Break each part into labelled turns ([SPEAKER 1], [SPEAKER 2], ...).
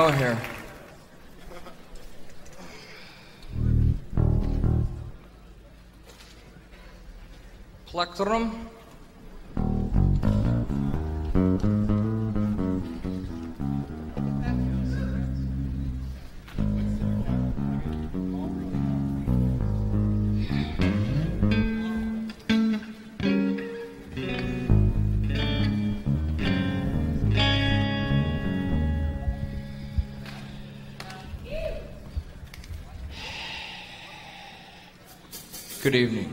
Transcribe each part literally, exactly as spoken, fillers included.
[SPEAKER 1] go here. Plectrum. Good evening.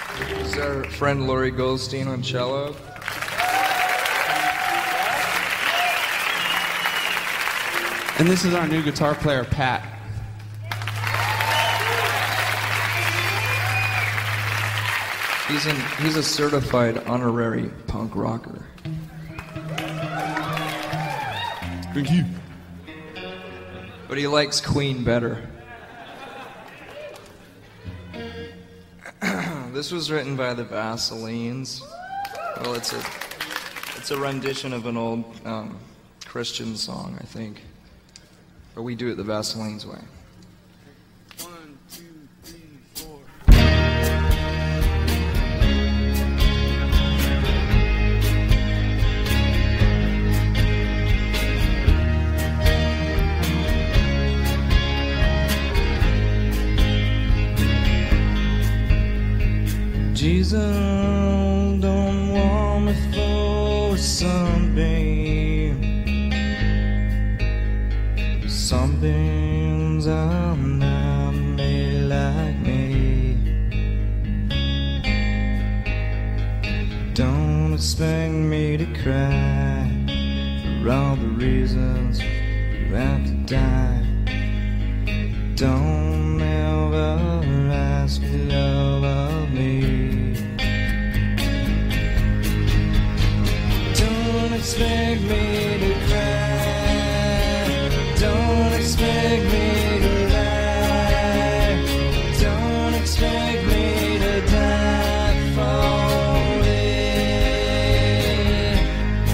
[SPEAKER 1] Friend Laurie Goldstein on cello.
[SPEAKER 2] And this is our new guitar player, Pat.
[SPEAKER 1] He's an he's a certified honorary punk rocker.
[SPEAKER 2] Thank you.
[SPEAKER 1] But he likes Queen better. This was written by the Vaselines. Well, it's a it's a rendition of an old um, Christian song, I think. But we do it the Vaselines way.
[SPEAKER 3] One, two, three, four.
[SPEAKER 1] Jesus, don't want me for sunbeam. Sunbeams are not made like me. Don't expect me to cry for all the reasons you have to die. Don't ever ask for love of me. Don't expect me to cry. Don't expect me to lie. Don't expect me to die for it.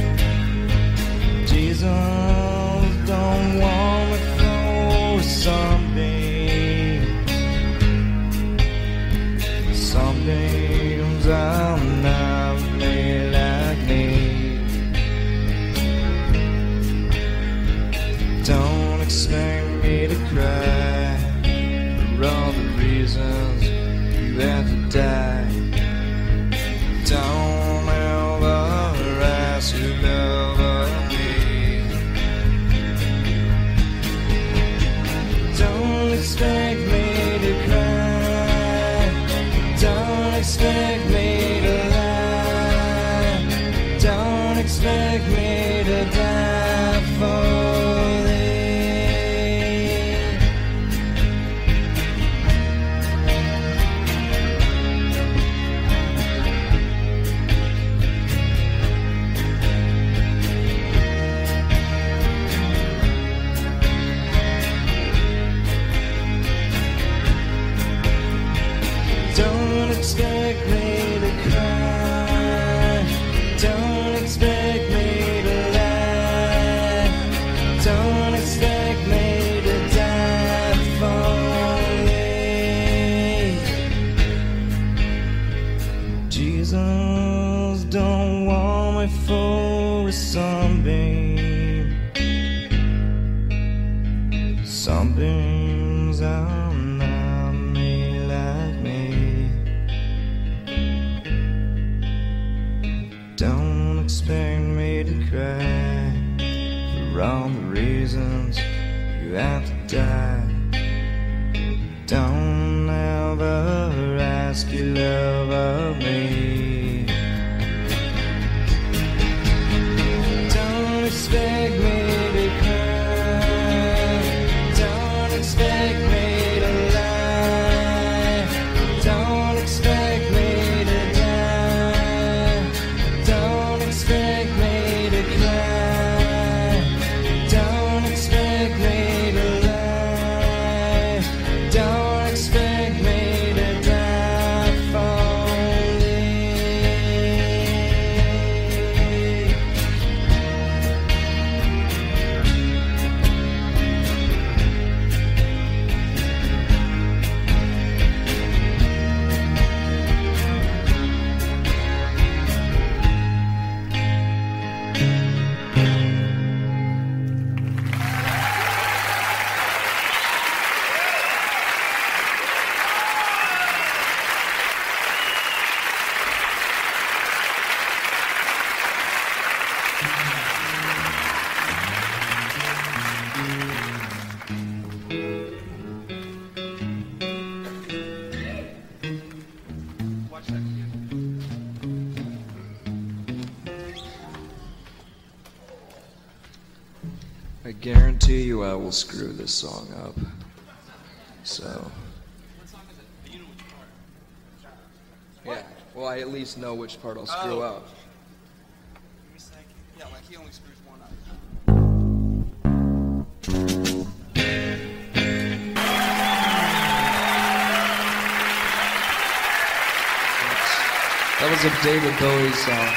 [SPEAKER 1] Jesus, don't want me for something. Something's I'm not made like me. Don't expect me to cry for all the reasons you have to die. Don't ever ask your love of me. Don't expect me to cry. Don't expect me to lie. Don't expect me to die for Don't expect me to cry. Don't expect me to lie. Don't expect me to die for it. Jesus, don't want me for a sunbeam. Sunbeams are not made like me. Don't expect me to cry for all the reasons you have to die. Don't ever ask your love of me. Don't expect me to cry. Don't expect me to lie. Don't expect me to die. Don't expect me to cry. Don't expect me to lie. Don't expect me to die for I guarantee you I will screw this song up. So. Yeah, well, I at least know which part I'll screw
[SPEAKER 3] Oh.
[SPEAKER 1] up.
[SPEAKER 3] Give me a second. Yeah, like he only screws one up.
[SPEAKER 1] That was a David Bowie song.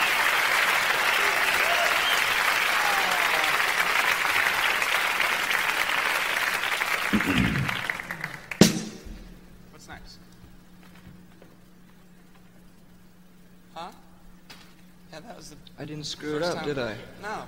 [SPEAKER 3] What's next? Huh? Yeah, that was the
[SPEAKER 1] I didn't screw it
[SPEAKER 3] first
[SPEAKER 1] up,
[SPEAKER 3] time.
[SPEAKER 1] did I?
[SPEAKER 3] No.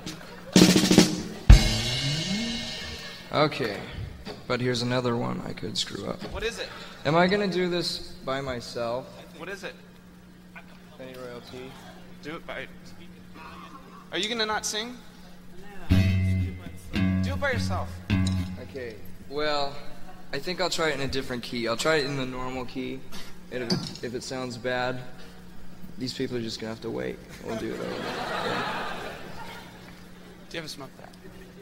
[SPEAKER 1] Okay, but here's another one I could screw up.
[SPEAKER 3] What is it?
[SPEAKER 1] Am I gonna do this by myself?
[SPEAKER 3] What is it?
[SPEAKER 1] Penny royalty.
[SPEAKER 3] Do it by. Are you gonna not sing? Do it by yourself.
[SPEAKER 1] Okay, well, I think I'll try it in a different key. I'll try it in the normal key, and if it, if it sounds bad, these people are just gonna have to wait. We'll do it over. Okay?
[SPEAKER 3] Do you ever smoke that?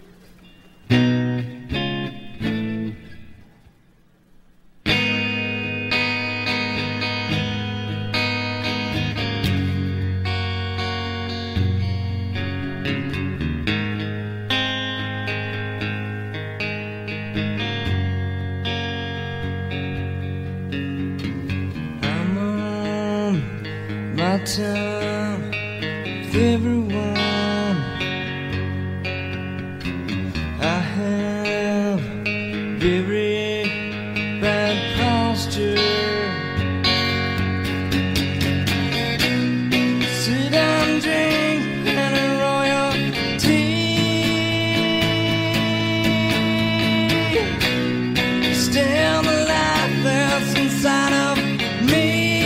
[SPEAKER 1] I'm on my time with everyone. I have very bad posture. Sit and drink and a royal tea. Still the life that's inside of me.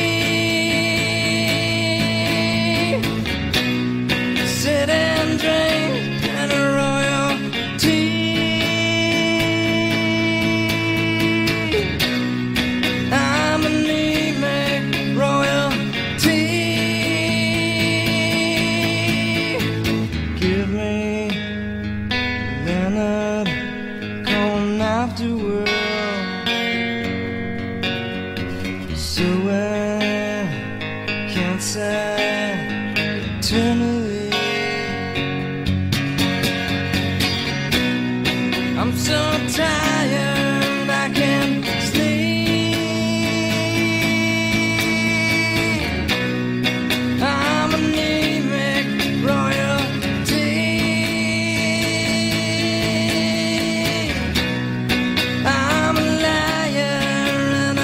[SPEAKER 1] Sit and drink and a royal tea. I'm an anemic royal tea. Give me Leonard Cohen afterward. So I can't say eternally. I'm so tired I can't sleep. I'm anemic royalty. I'm a liar and a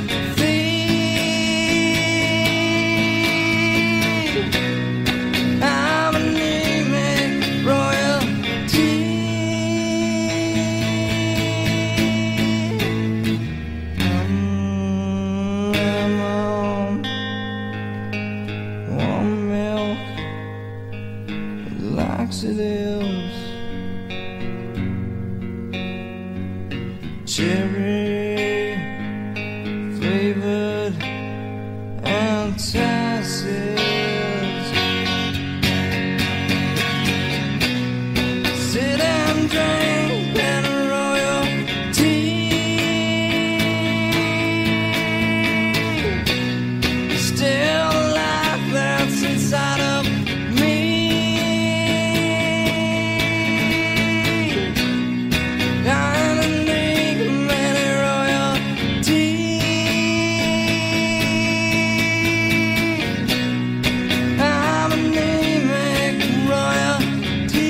[SPEAKER 1] thief. I'm anemic royalty. I'm, I'm on warm milk, laxatives, cherry flavored antacids. Sit and drink and a royal tea. Still the life that's inside of me. I'm an anemic royalty. I'm an anemic royalty.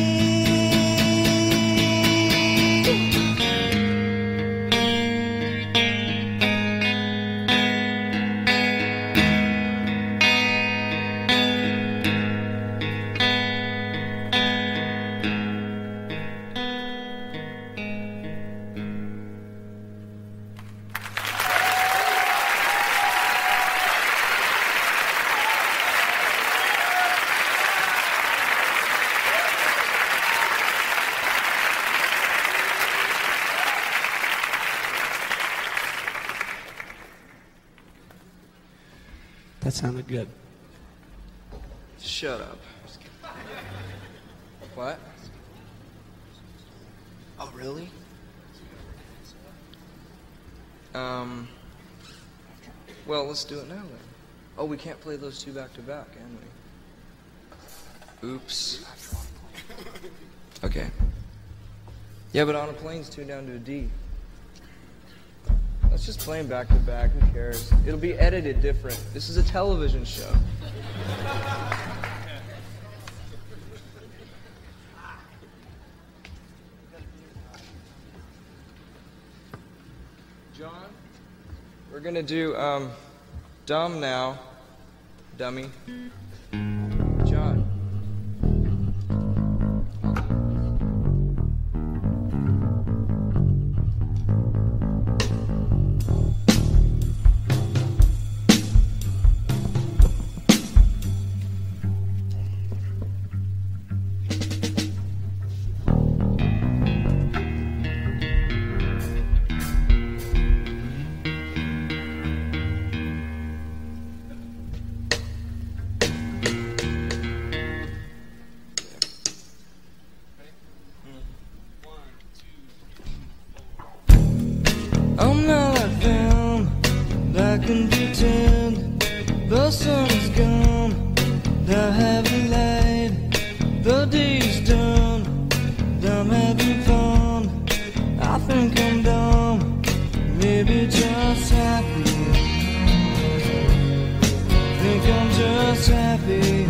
[SPEAKER 4] That sounded good.
[SPEAKER 1] Shut up. What? Oh, really? Um, well, let's do it now then. Oh, we can't play those two back to back, can we? Oops. Okay. Yeah, but on a plane's tuned down to a D. Let's just play them back to back, who cares? It'll be edited different. This is a television show. John, we're gonna do um, Dumb now, dummy. John. I'm not like them, I can pretend the sun is gone, the heavy light, the day's done, I'm having fun, I think I'm dumb, maybe just happy, think I'm just happy,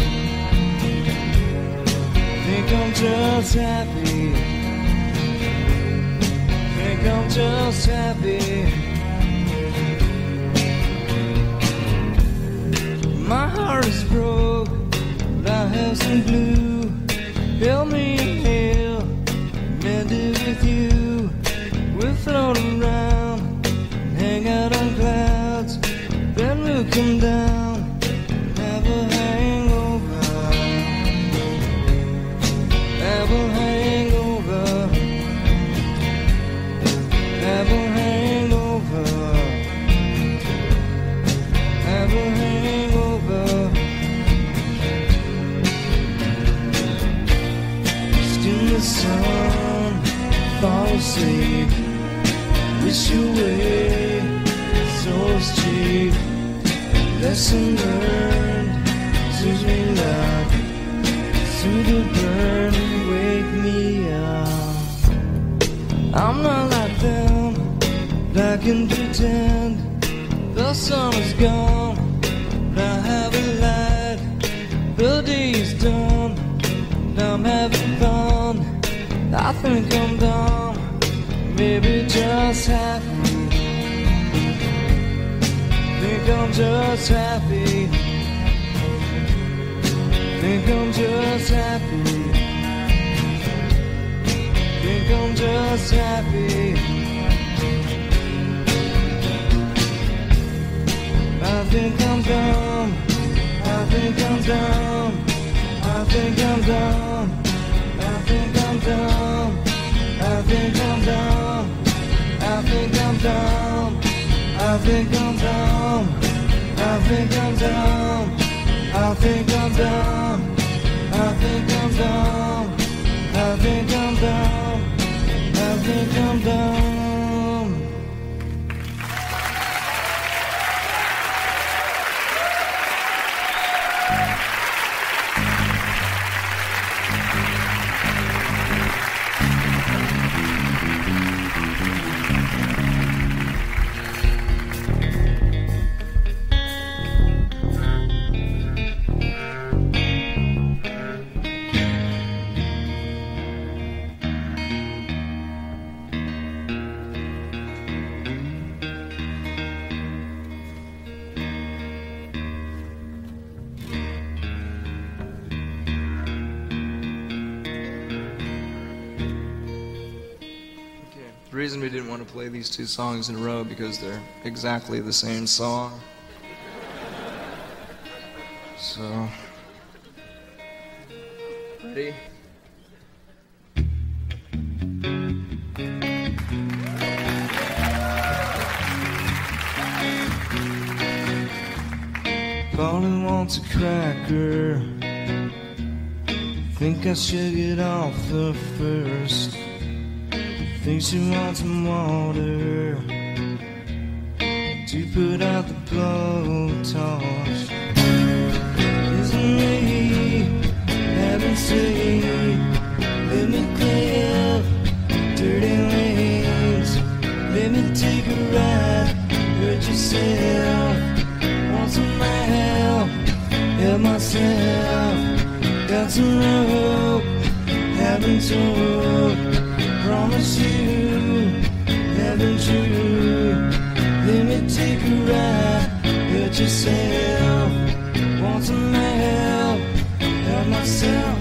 [SPEAKER 1] think I'm just happy. I'm just happy. My heart is broke, I have some glue. Help me inhale, mend it with you. We'll float around, hang out on clouds, then we'll come down, have a hangover, have a hangover. Have a hangover, have a hangover. Just in the sun, fall asleep, wish you away, so cheap. Lesson learned, suits me luck, through the burn, wake me up. I'm not like them, I can pretend the sun is gone, I have a light, the day's done, I'm having fun, I think I'm dumb, maybe just happy, think I'm just happy, think I'm just happy. Think I'm just happy. I think I'm dumb. I think I'm dumb. I think I'm dumb. I think I'm dumb. I think I'm dumb. I think I'm dumb. I think I'm dumb. I think I'm dumb. I think I'm dumb. I think I'm dumb. I think I'm dumb. I think I'm dumb. The reason we didn't want to play these two songs in a row because they're exactly the same song. So, ready? Paulie wants a cracker. Think I should get off the first. Think she wants some water to put out the blowtorch. Isn't me having seen? Let me clear dirty lanes. Let me take a ride. Hurt yourself. Want some help? Help myself. Got some rope. Haven't told. Promise you. Haven't you? Let me take a ride. Hurt yourself. Want some help? Help myself.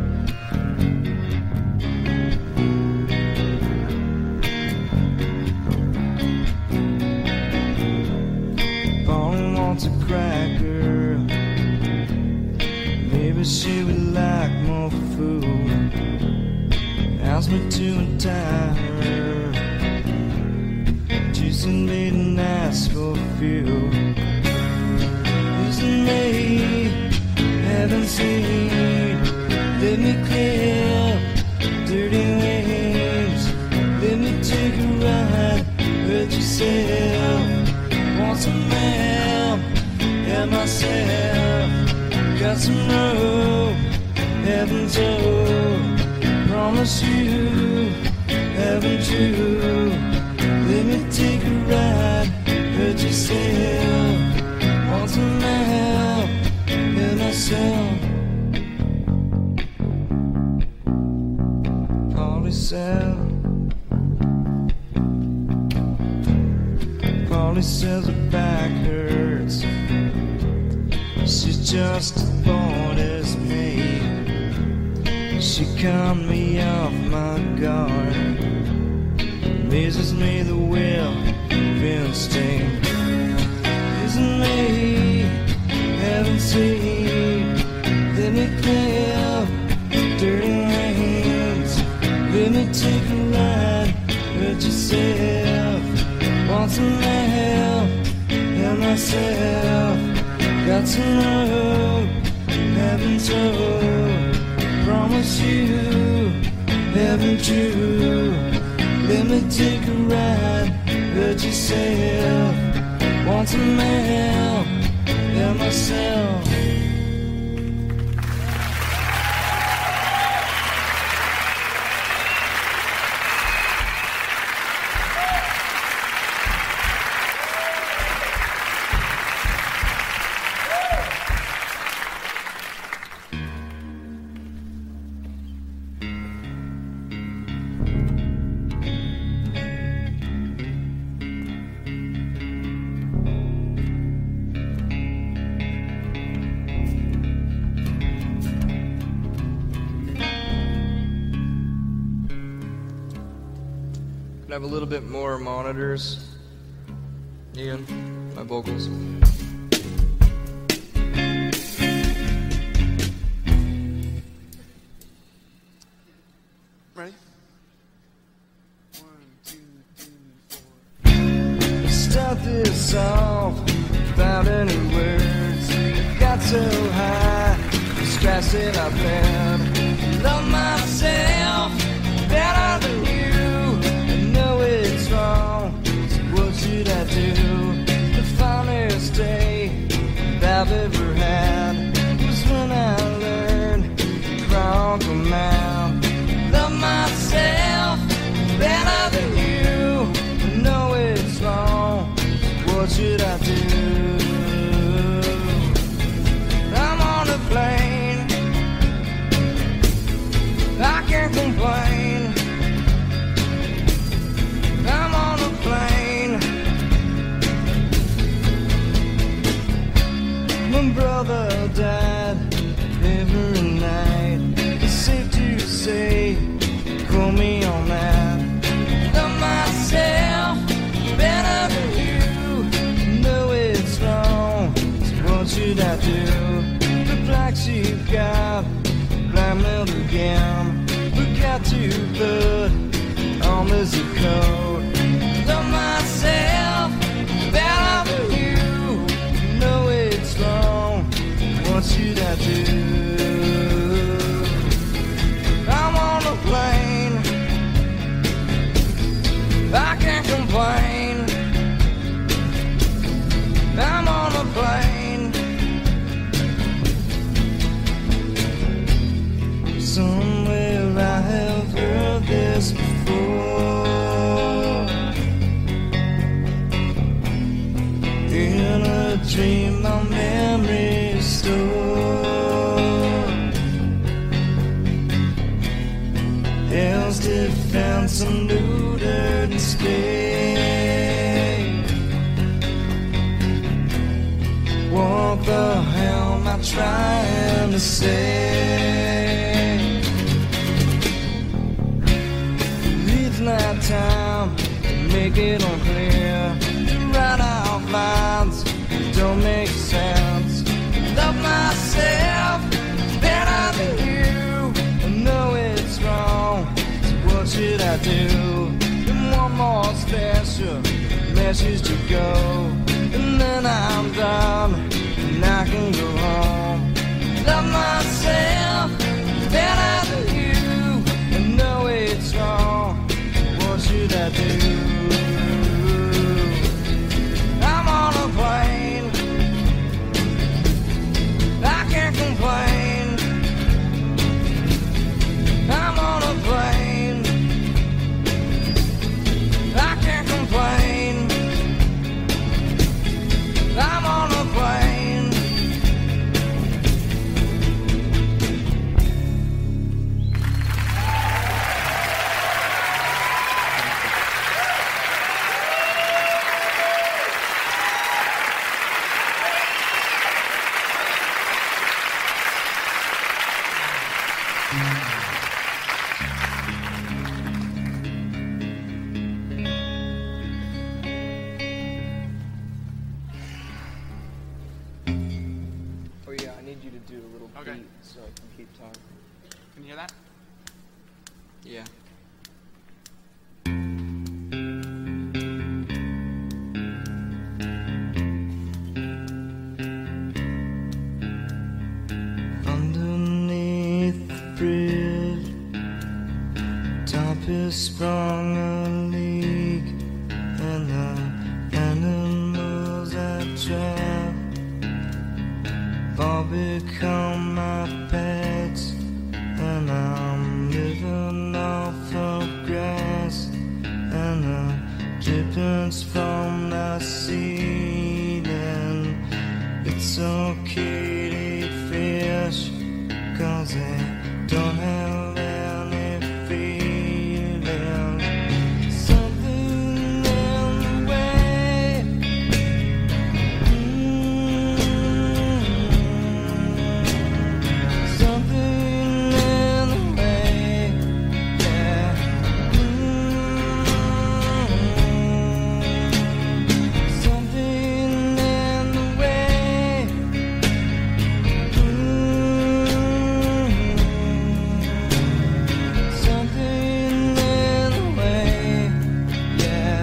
[SPEAKER 1] Bonnie wants a cracker. Maybe she would like more food. Ask me to untie her. Juice and made and ask for a few. Isn't me haven't seen? Let me clear dirty lanes. Let me take a ride. Hurt yourself. Want some help? Help myself. Got some rope. Haven't told. Promise you. Haven't you? Let me take a ride. Hurt yourself. Want some help? Help myself. Polly said. Polly says her back hurts. She's just as bored as me. She caught me off my guard. Amazes me the will of instinct. Isn't me haven't seen? Let me clear dirty lanes. Let me take a ride. Hurt yourself. Want some help? Help myself. Got some rope. Haven't told. Promise you. Haven't you? Let me take a ride. Hurt yourself. Want some help? Help myself.
[SPEAKER 4] Have a little bit more monitors. Ian, my vocals.
[SPEAKER 3] Ready? One, two, three, four.
[SPEAKER 1] Start this off without any words. Got so high, stressed it up and love myself better than you. Know it's wrong, so what should I do? The finest day I've ever had was when I learned to crawl from out. Love myself better than you. Know it's wrong, so what should I do? I'm on a plane, I can't complain. I'm on a plane. My brother died every night. It's safe to say, call me on that. Love myself better than you. Know it's wrong, so what should I do? The black sheep got black milk again. We got to put on this coat. Love myself better than you. Know it's wrong, what should I do? I'm on a plane, and some looted and stayed. What the hell am I trying to say? It's not time to make it unclear. Write out lines that don't make sense. Love myself better than you. I know it's wrong, so what should I do? And one more special message to go, and then I'm done, and I can go home. Love myself better than you. I know it's wrong, what should I do? I'm on a plane, I can't complain. I'm on a plane, I can't complain. I'm on a plane.
[SPEAKER 4] Oh yeah, I need you to do a little
[SPEAKER 3] Okay.
[SPEAKER 4] beat so I can keep talking.
[SPEAKER 3] Can you hear that?
[SPEAKER 4] Yeah.
[SPEAKER 1] Underneath the bridge, top is sprung a leak, and the animals I trap all become my pets, and I'm living off of grass and the drippings from the ceiling. It's okay to eat fish, 'cause they don't have any feeling. Something in the way, mm, something in the way, yeah, mm, something in the way, something in the way, yeah.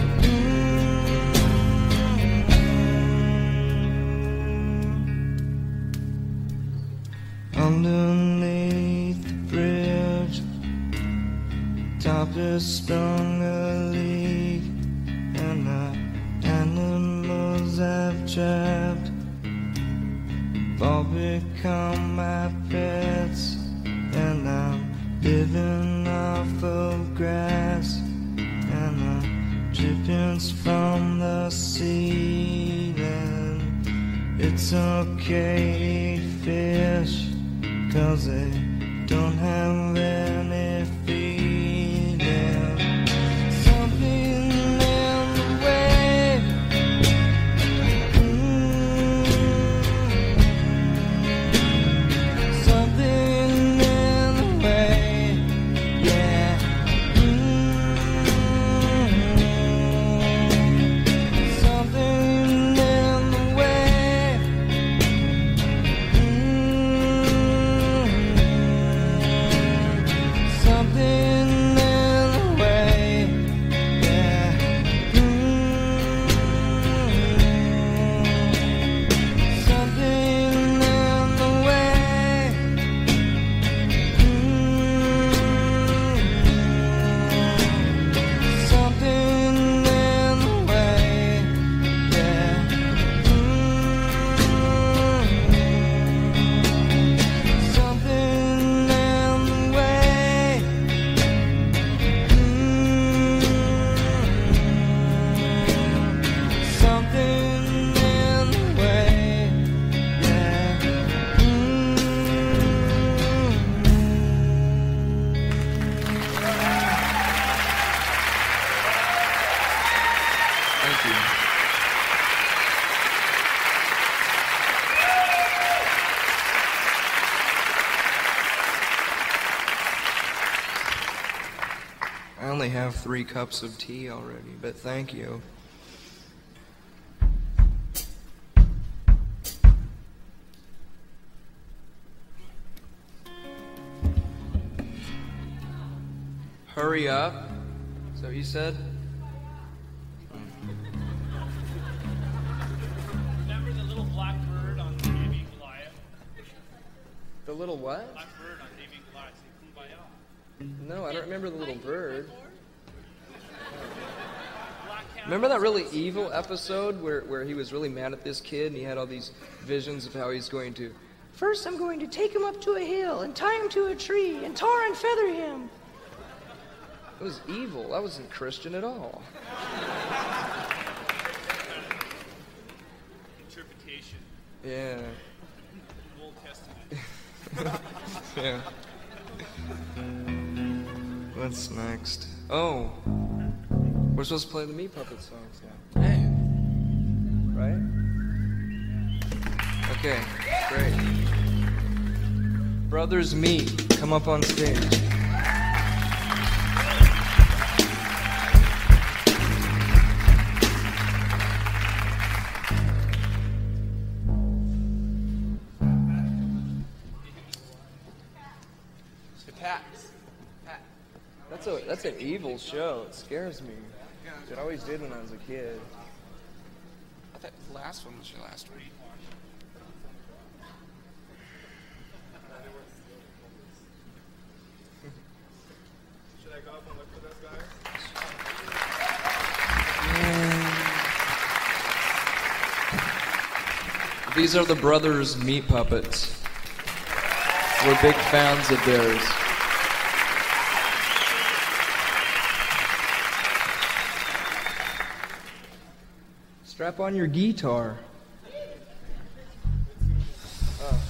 [SPEAKER 1] Underneath the bridge, top is sprung a leak, and the animals I've trapped all become my pets, and I'm living off of grass and the drippings from the ceiling. It's okay to eat fish, 'cause they don't have any feeling. Something in the way, mm, something in the way, yeah, mm, something in the way, mm,
[SPEAKER 4] I only have three cups of tea already, but thank you. Hurry up. Is that what you said?
[SPEAKER 5] Remember the little black bird on Davy and Goliath?
[SPEAKER 4] The little what?
[SPEAKER 5] Black bird on Davy and Goliath. Say, Kumbaya.
[SPEAKER 4] No, I don't remember the little bird.
[SPEAKER 5] Black cat.
[SPEAKER 4] Remember that really evil episode where, where he was really mad at this kid and he had all these visions of how he's going to, first I'm going to take him up to a hill and tie him to a tree and tar and feather him. It was evil. That wasn't Christian at all.
[SPEAKER 5] Interpretation.
[SPEAKER 4] Yeah.
[SPEAKER 5] Old Testament.
[SPEAKER 4] Yeah. What's next? Oh. We're supposed to play the Meat Puppet songs now. Hey. Right? Okay, great. Brothers Meat, come up on stage.
[SPEAKER 3] Pat. Pat.
[SPEAKER 4] That's a that's an evil show. It scares me. It always did when I was a kid.
[SPEAKER 3] I thought the last one was your last one.
[SPEAKER 2] Should I go up and look for those guys?
[SPEAKER 4] These are the Brothers Meat Puppets. We're big fans of theirs. Strap on your guitar. Oh.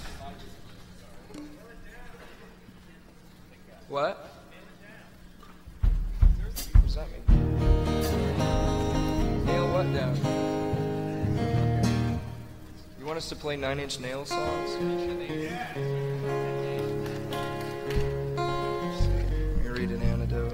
[SPEAKER 4] What? What does that mean? Nail what down? You want us to play Nine Inch Nails songs? Let me read an anecdote.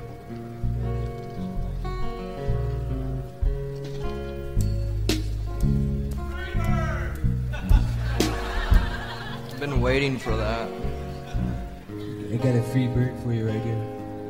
[SPEAKER 4] I've been waiting for that.
[SPEAKER 1] I got a free bird for you right here.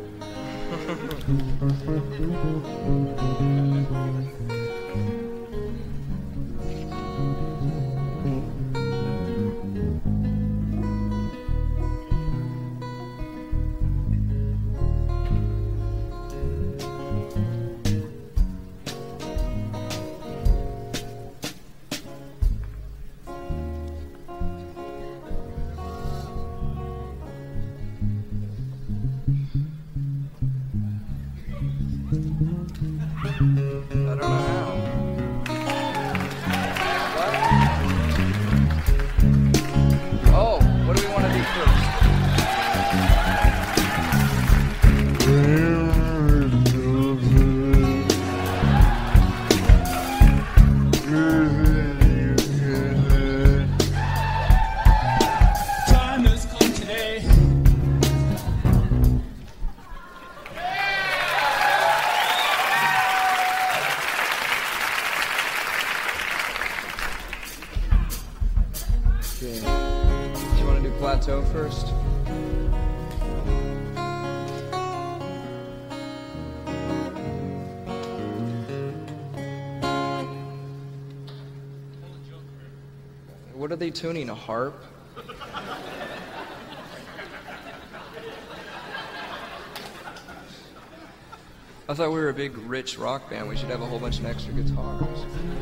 [SPEAKER 4] I don't know how. What? Oh, what do we want to do first?
[SPEAKER 5] Time has come today.
[SPEAKER 4] Okay. Do you want to do Plateau first? What are they tuning? A harp? I thought we were a big, rich rock band. We should have a whole bunch of extra guitars.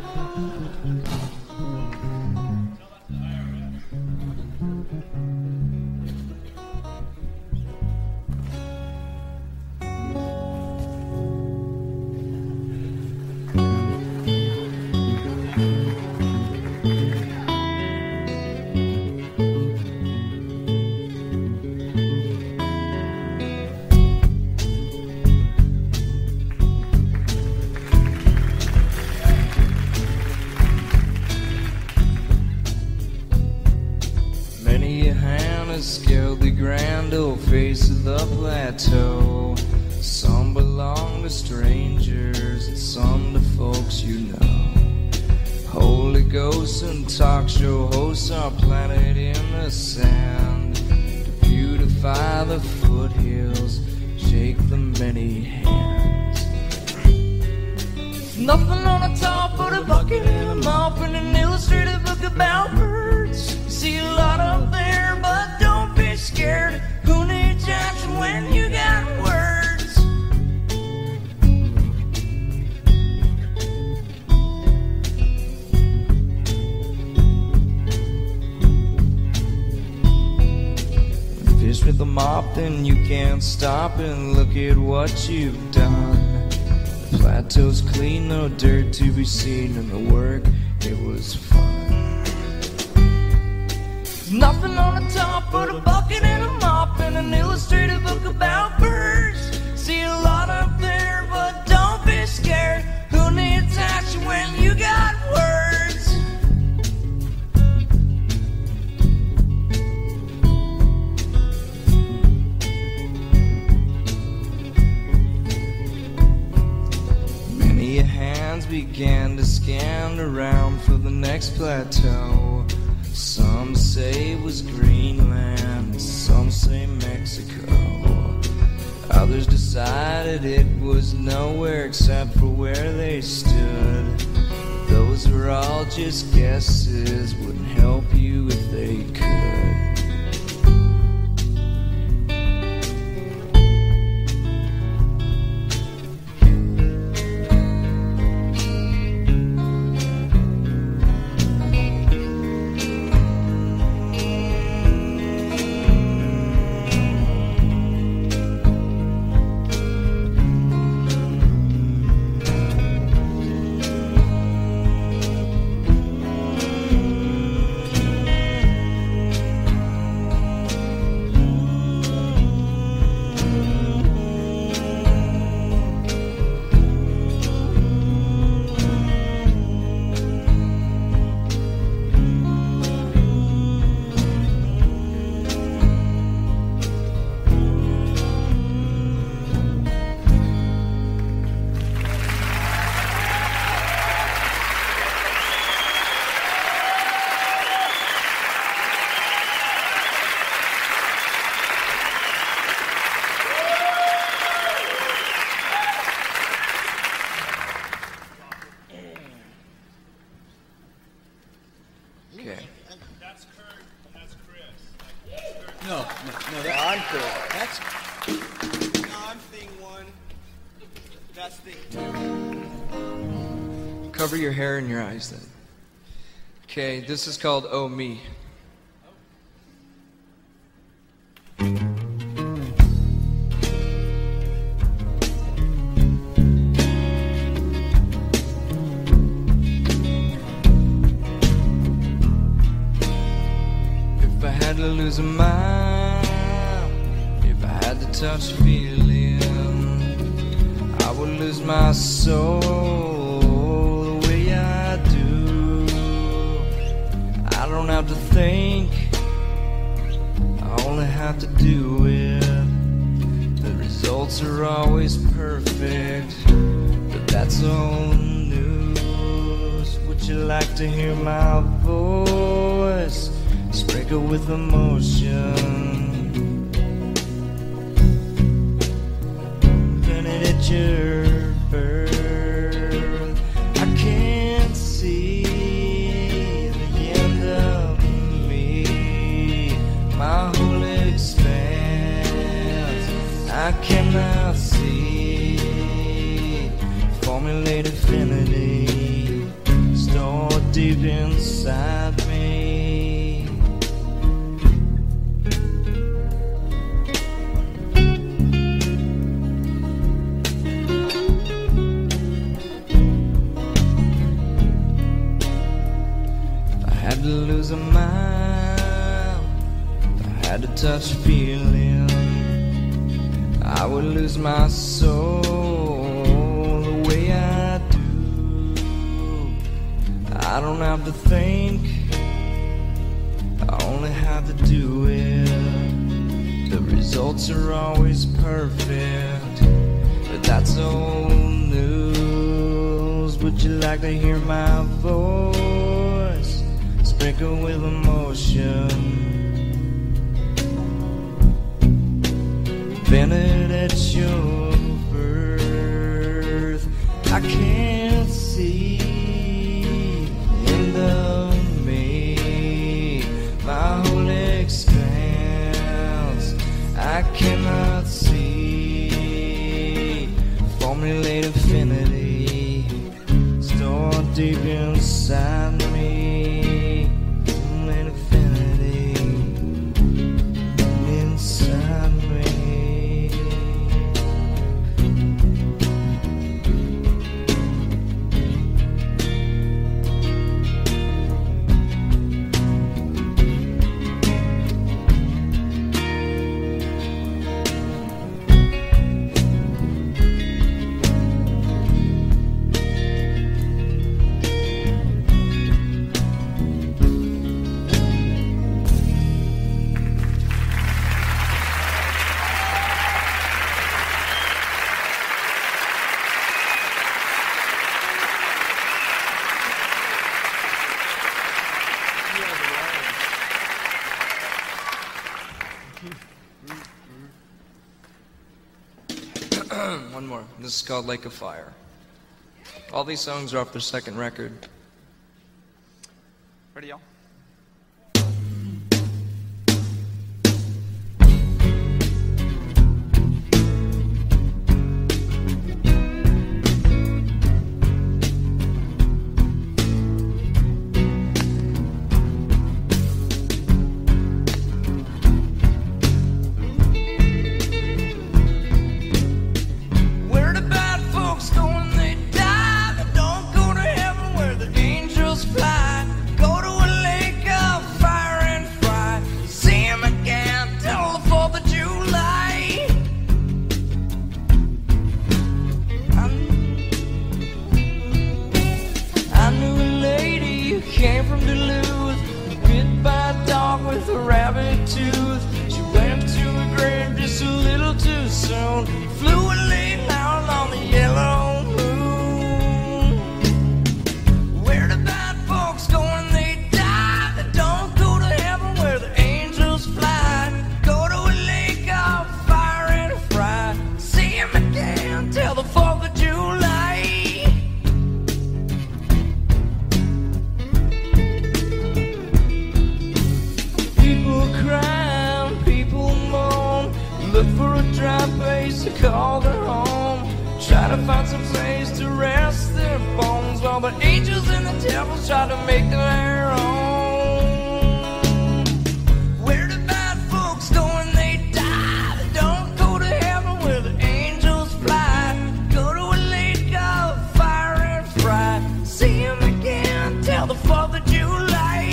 [SPEAKER 4] Many a hand has scaled the grand old face of the plateau. Some belong strangers and some to folks you know. Holy ghosts and talk show hosts are planted in the sand to beautify the foothills, shake the many hands. Nothing on the top but a bucket and a mop and an illustrated book about birds. You see a lot up there, but don't be scared. Who needs action when you got words? Fish with a mop, then you can't stop and look at what you've done. The plateau's clean, no dirt to be seen, and the work, it was fun. There's nothing on the top but a bucket and a mop and an illustrated book about birds. See a lot up there, but don't be scared. Who needs action when you got words? Many hands began to scan around for the next plateau. Some say it was Greenland, some say Mexico. Others decided it was nowhere except for where they stood. Those were all just guesses, wouldn't help you if they could. Okay.
[SPEAKER 2] That's Kurt and that's Chris.
[SPEAKER 6] No, no, no, that,
[SPEAKER 4] I'm Kurt.
[SPEAKER 6] that's
[SPEAKER 2] No, I'm thing one. That's thing two.
[SPEAKER 4] Cover your hair and your eyes then. Okay, this is called Oh Me. If I had to lose a mind, if I had to touch a feeling, I would lose my soul the way I do. I don't have to think, I only have to do it. The results are always perfect, but that's old news. Would you like to hear my voice sprinkled with emotion? Grinning at your birth, I can't see the end of me. My whole expanse, I cannot see. Formulate infinity, stored deep inside me. To lose a mind, if I had to touch a feeling, I would lose my soul the way I do. I don't have to think, I only have to do it. The results are always perfect, but that's old
[SPEAKER 1] you like to hear my voice sprinkled with emotion? Vented at your birth, I can't see the end of me, my whole expanse. I cannot see formulate infinity stored deep inside me. Formulate infinity inside me.
[SPEAKER 4] One more. This is called Lake of Fire. All these songs are off their second record.
[SPEAKER 3] Ready, y'all?
[SPEAKER 1] Where the bad folks go when they die? They don't go to heaven where the angels fly. Go to a lake of fire and fry. See 'em again till the fourth of July. I I knew a lady who came from Duluth, bit by a dog with a rabbit tooth. She went to a grave just a little too soon. Flew a late out on the yellow moon. Where the bad folks go when they die? They don't go to heaven where the angels fly. Go to a lake of fire and fry. See 'em again till the fourth of July. People cry, people moan, look for a dry place to call their home. Try to find some place to rest their bones, while the angels and the devils try to make their own. Where do bad folks go when they die? They don't go to heaven where the angels fly. Go to a lake of fire and fry. See 'em again till the fourth of July.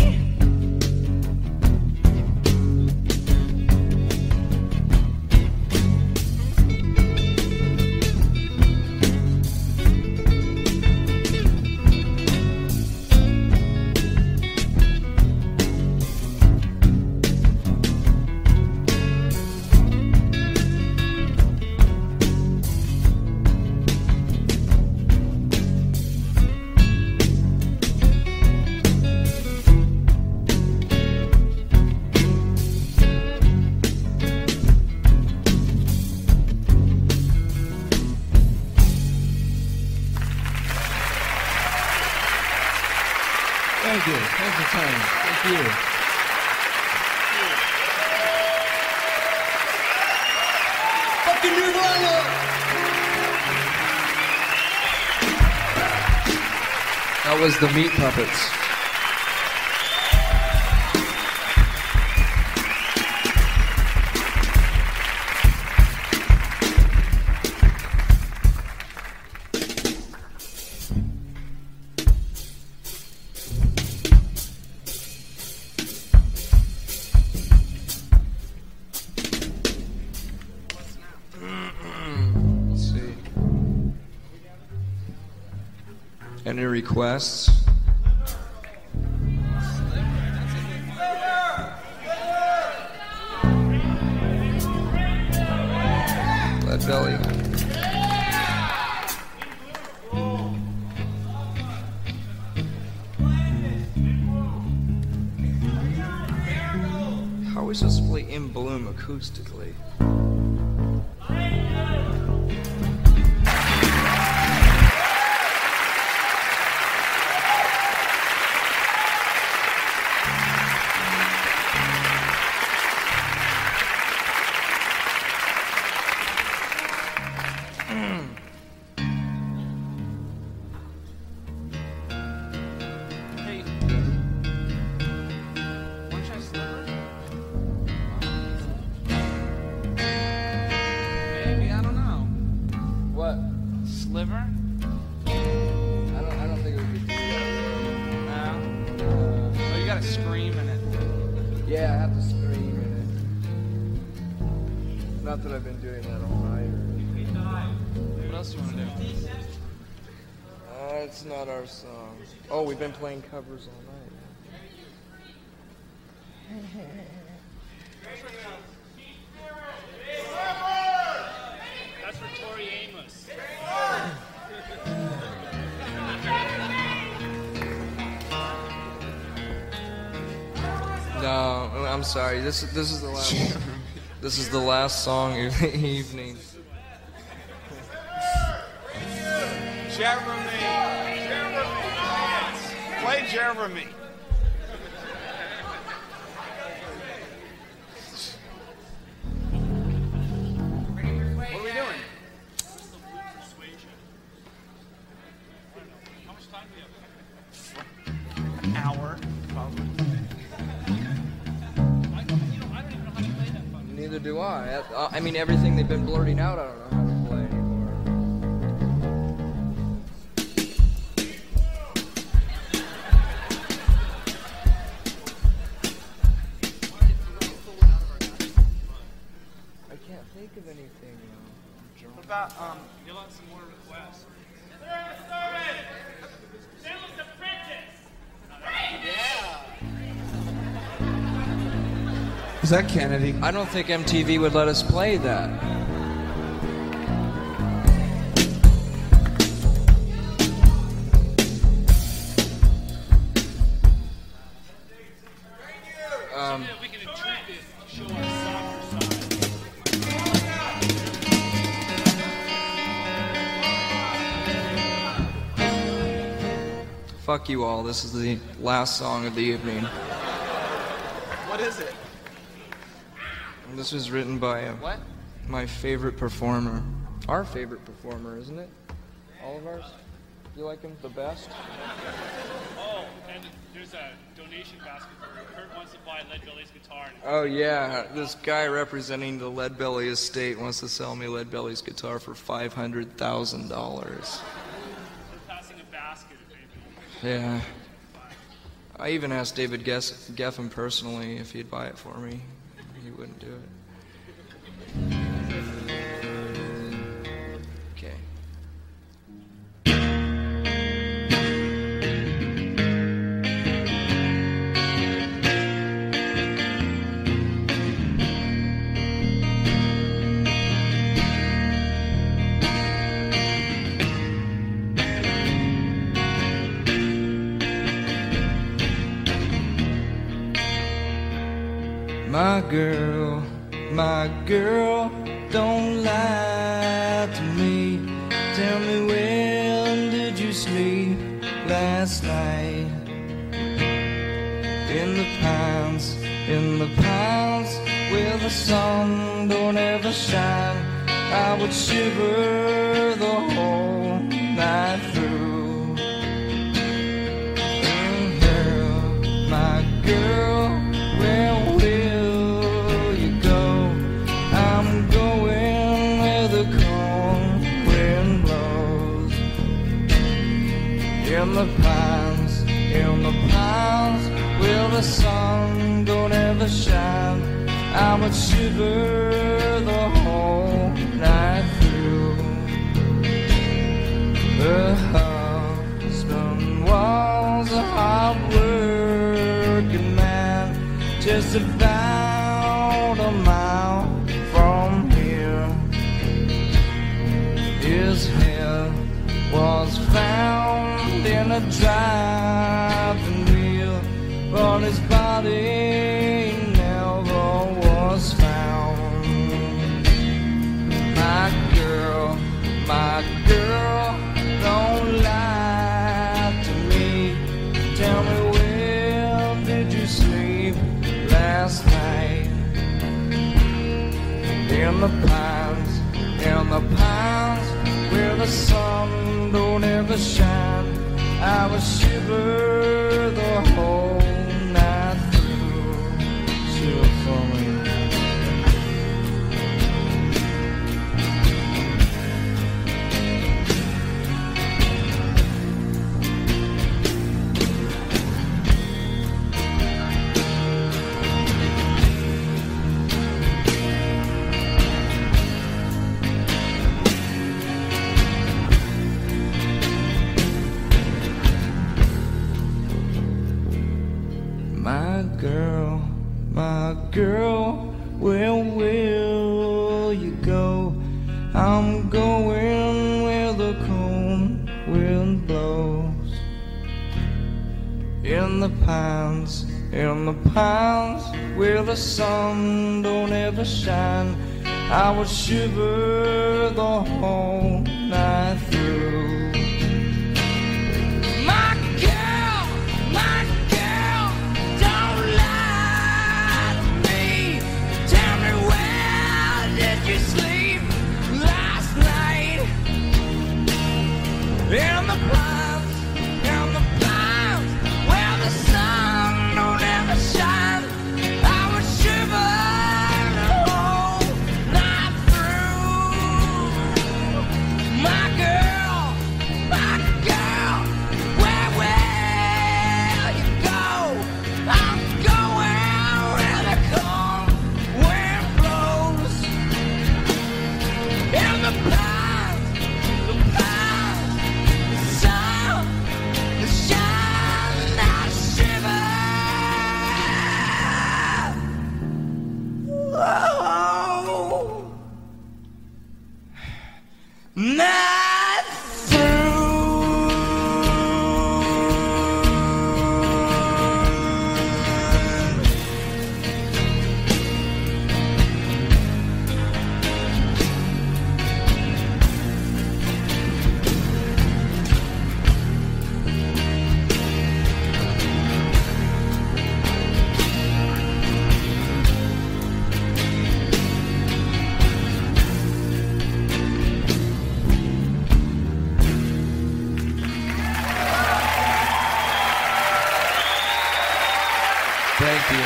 [SPEAKER 6] Thank you. Thanks for time. Thank you. Fucking Nirvana!
[SPEAKER 4] That was the Meat Puppets. Let's see. Any requests? Lead Belly. successfully in Bloom acoustically. Not that I've been doing that all night.
[SPEAKER 3] What else do you want to do?
[SPEAKER 4] Uh, it's not our song. Oh, we've been playing covers all night.
[SPEAKER 5] That's for Tori Amos.
[SPEAKER 4] No, I'm sorry. This is this is the last. This is the last song of the evening.
[SPEAKER 3] Jeremy. Jeremy. Play Jeremy. What are we doing?
[SPEAKER 5] How much time do we have?
[SPEAKER 3] An hour, probably.
[SPEAKER 4] Neither do I. I. I mean, everything they've been blurting out, I don't know how to play anymore. I can't think of anything. Uh,
[SPEAKER 3] What about, um,
[SPEAKER 5] You'll have some more requests.
[SPEAKER 6] Is that Kennedy?
[SPEAKER 4] I don't think M T V would let us play that. Um,
[SPEAKER 5] We can intrude this to show our softer side.
[SPEAKER 4] fuck you all. This is the last song of the evening.
[SPEAKER 3] what is it?
[SPEAKER 4] And this was written by uh,
[SPEAKER 3] What?
[SPEAKER 4] my favorite performer. Our favorite performer, isn't it? All of ours? You like him the best?
[SPEAKER 5] Oh, and there's a donation basket for Kurt wants to buy Lead Belly's guitar. And
[SPEAKER 4] Oh yeah, this guy representing the Lead Belly estate wants to sell me Lead Belly's guitar for five hundred thousand dollars.
[SPEAKER 5] we're passing a basket if anything.
[SPEAKER 4] Yeah. I even asked David Gess- Geffen personally if he'd buy it for me. He wouldn't do it. Okay. My girl, my girl, don't lie to me. Tell me, when did you sleep last night? In the pines, in the pines, where the sun don't ever shine, I would shiver the whole night through. Mm, girl, my girl, where will you go? I'm going where the cold wind blows. In the pines, in the pines, where the sun don't ever shine, I would shiver the whole night through. Her husband was a hard-working man, just about a mile from here. His head was found in a driving wheel, but his body never
[SPEAKER 1] sun don't ever shine, I would shiver the whole night through. Shiver for me. My girl, my girl, where will you go? I'm going where the cold wind blows. In the pines, in the pines, where the sun don't ever shine, I would shiver the whole night through. My girl, my girl, don't lie to me. Tell me, where did you sleep last night? In the pines, in the pines, where the sun don't ever shine, I would shiver the whole night through. My girl, my girl, where will you go? I'm going where the cold wind blows. In the pines, the pines, the sun, the shine, I shiver. Oh, night through. Thank you.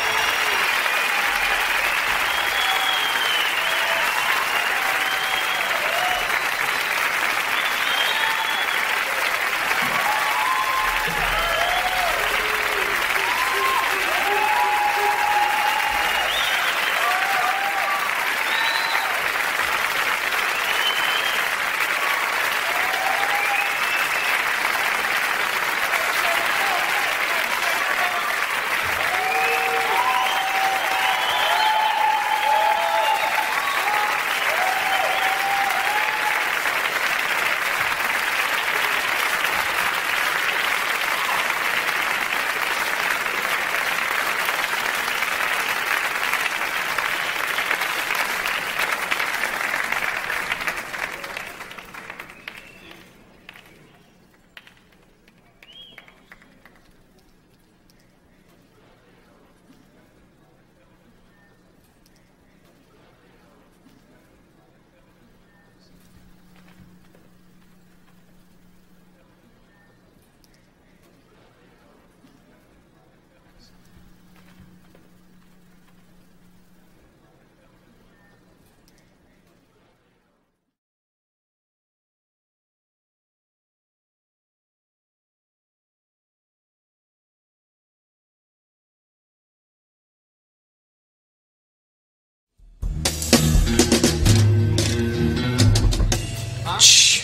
[SPEAKER 4] Shh.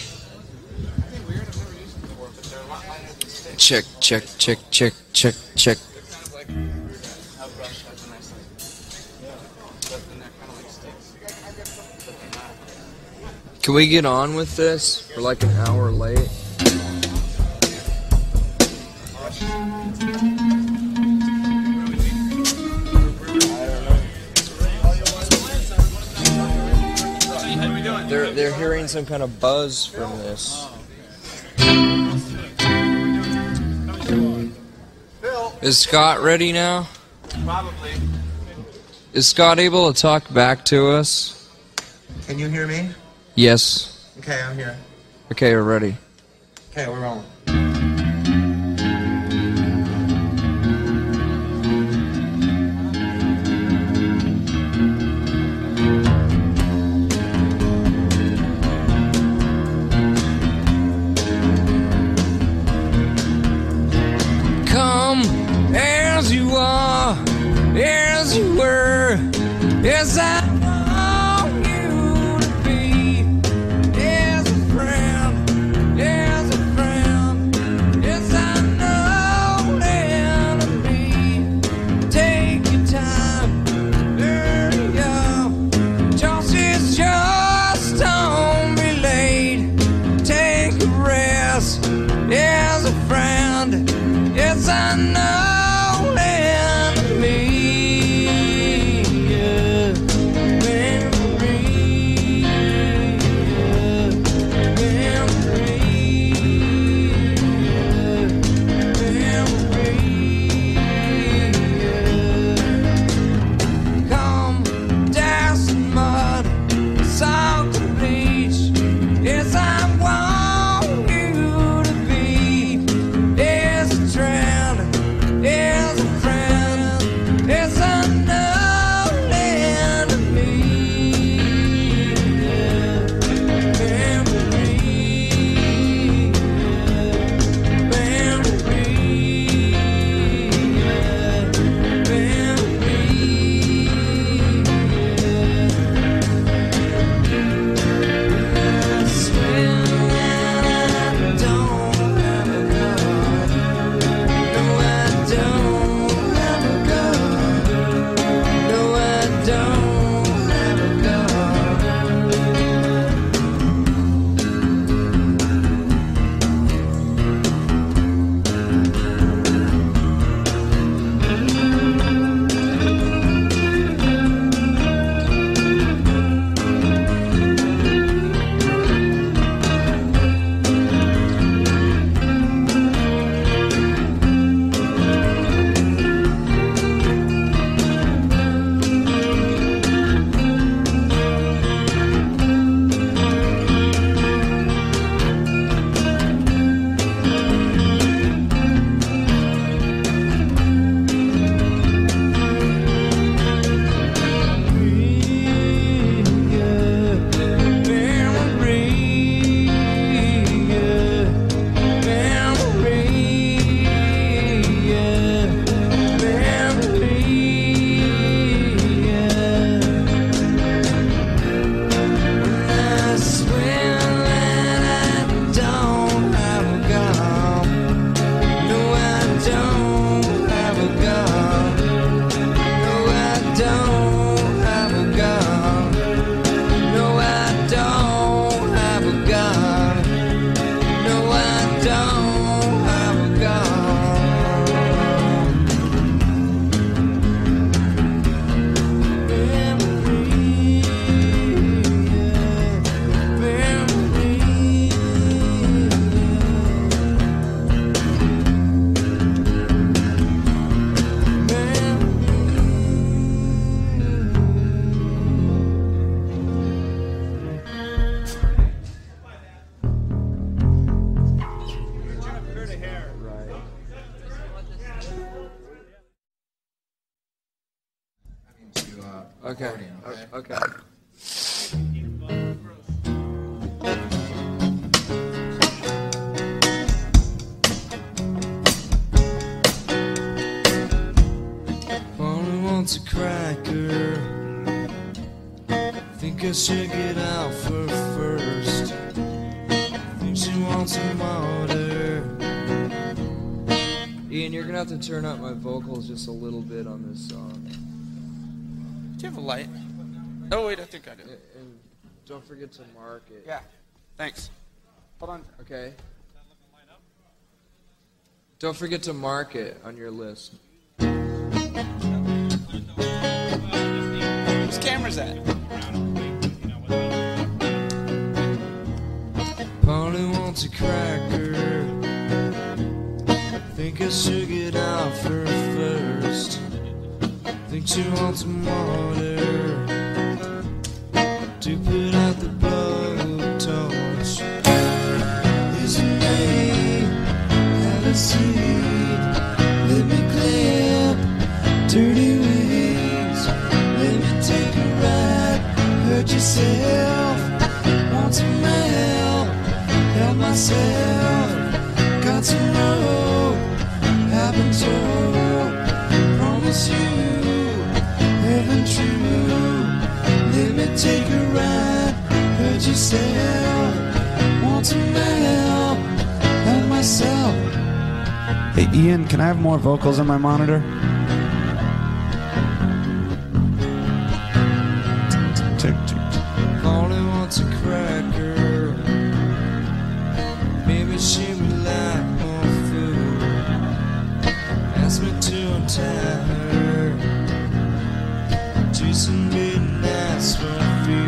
[SPEAKER 4] Check, check, check, check, check, check. Can we get on with this? We're like an hour late. They're they're hearing some kind of buzz from this. Is Scott ready now?
[SPEAKER 2] Probably.
[SPEAKER 4] Is Scott able to talk back to us?
[SPEAKER 7] Can you hear me?
[SPEAKER 4] Yes.
[SPEAKER 7] Okay, I'm here.
[SPEAKER 4] Okay, we're ready.
[SPEAKER 6] Okay, we're rolling.
[SPEAKER 1] Come as you are, as you were, as I want you to be, as a friend, as a friend, as I know enemy. Take your time, hurry up, chances just don't be late. Take a rest, as a friend, as I know enemy.
[SPEAKER 4] Okay. Okay.
[SPEAKER 1] Only wants a cracker. Think I should get out for first. Think she wants some water.
[SPEAKER 4] Ian, you're gonna have to turn up my vocals just a little bit on this song.
[SPEAKER 3] Do you have a light? Oh, wait, I think I do.
[SPEAKER 4] And, and don't forget to mark it.
[SPEAKER 3] Yeah. Thanks. Hold on.
[SPEAKER 4] Okay. Don't forget to mark it on your list.
[SPEAKER 3] Whose camera's at?
[SPEAKER 1] Polly wants a cracker. Think I should get out for first. Think she wants some water to put out the blowtorch. myself. Got to know, haven't told. Promise you, heaven true. Let me take a ride. Heard you say, want some help, help myself.
[SPEAKER 7] Hey Ian, can I have more vocals on my monitor? Tick, tick, tick.
[SPEAKER 1] Molly wants a cracker. Maybe she would like more food. Ask me to untie her to some midnights for fear.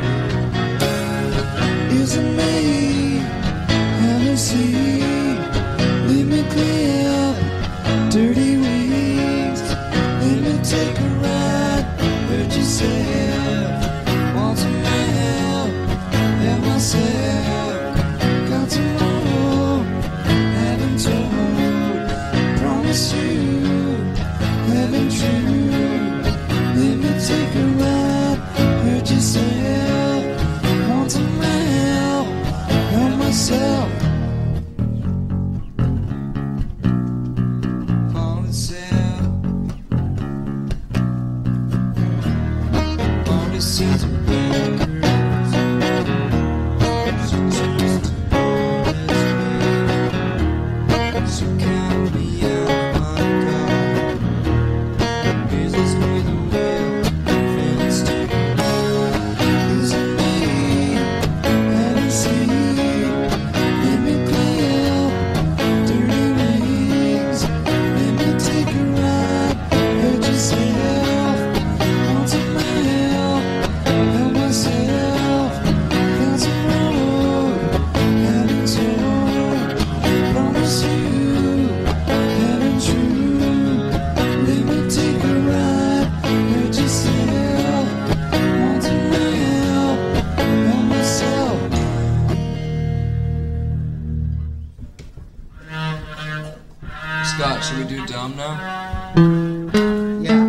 [SPEAKER 1] Is it me? Have you seen? Leave me clear, dirty wings. Let me take a ride. Heard you say, want some help, help myself. Got to know, haven't told. Promise you, haven't true. Let me take a ride. Heard you say, want some help, help myself. Fall itself. All the seeds are bankers. She chose to always me. So count me out, my God. Business with a will, friends too. Is it me? Haven't seen. Let me clear, dirty wings. Let me take a ride. Heard yourself. Want some help, help myself. Got some road, haven't told. Promise you, haven't true. Let me take a ride. Heard yourself. Want some help, help myself.
[SPEAKER 4] Scott, should we do dumb now?
[SPEAKER 6] Yeah.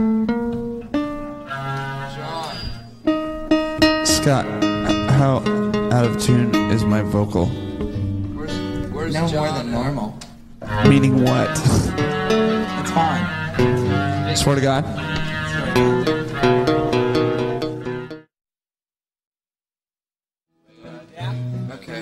[SPEAKER 4] John,
[SPEAKER 7] Scott, how out of tune is my vocal?
[SPEAKER 4] where's, where's
[SPEAKER 6] No
[SPEAKER 4] John?
[SPEAKER 6] more than normal.
[SPEAKER 7] Meaning what?
[SPEAKER 6] It's fine.
[SPEAKER 7] Swear to God.
[SPEAKER 4] Okay.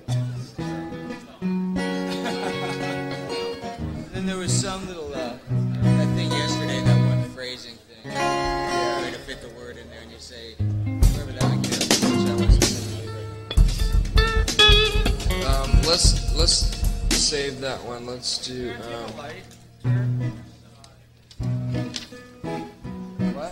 [SPEAKER 6] Then there was some little uh, that thing yesterday, that one phrasing thing. Yeah. Way to fit the word in there, and you say whatever that again. Which I wasn't familiar with.
[SPEAKER 4] Um, let's let's save that one. Let's do. Um, what?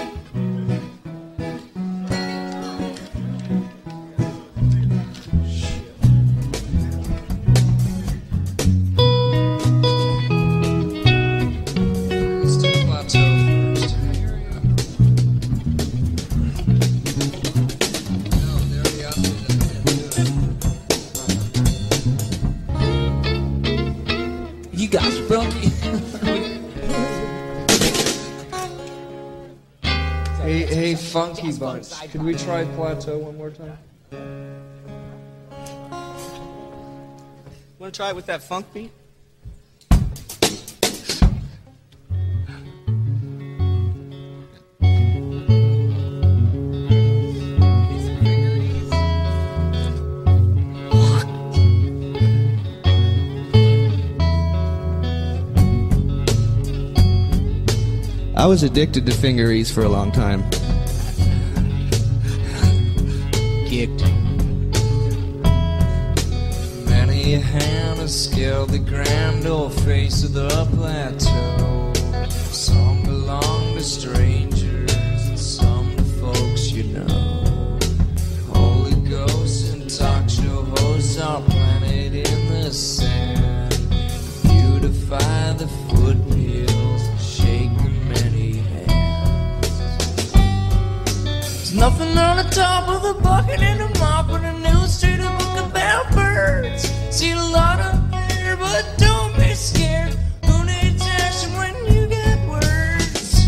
[SPEAKER 4] Let's do plateau first. No, they already asked me that.
[SPEAKER 6] You guys are funky.
[SPEAKER 4] Hey, hey, Funky Bunch. Could we try Plateau one more time?
[SPEAKER 2] Want to try it with that funk beat?
[SPEAKER 6] I was addicted to fingeries for a long time. Kicked.
[SPEAKER 4] Many a hand has scaled the grand old face of the plateau. Some belong to strangers, and some to folks you know. Holy ghosts and talk show hosts are planted in the sand. Beautify the foothills and shake the many hands. There's nothing on the top of the bucket and a mop and a news street, a book about birds. See a lot of there, but don't be scared. Who needs action when you got words?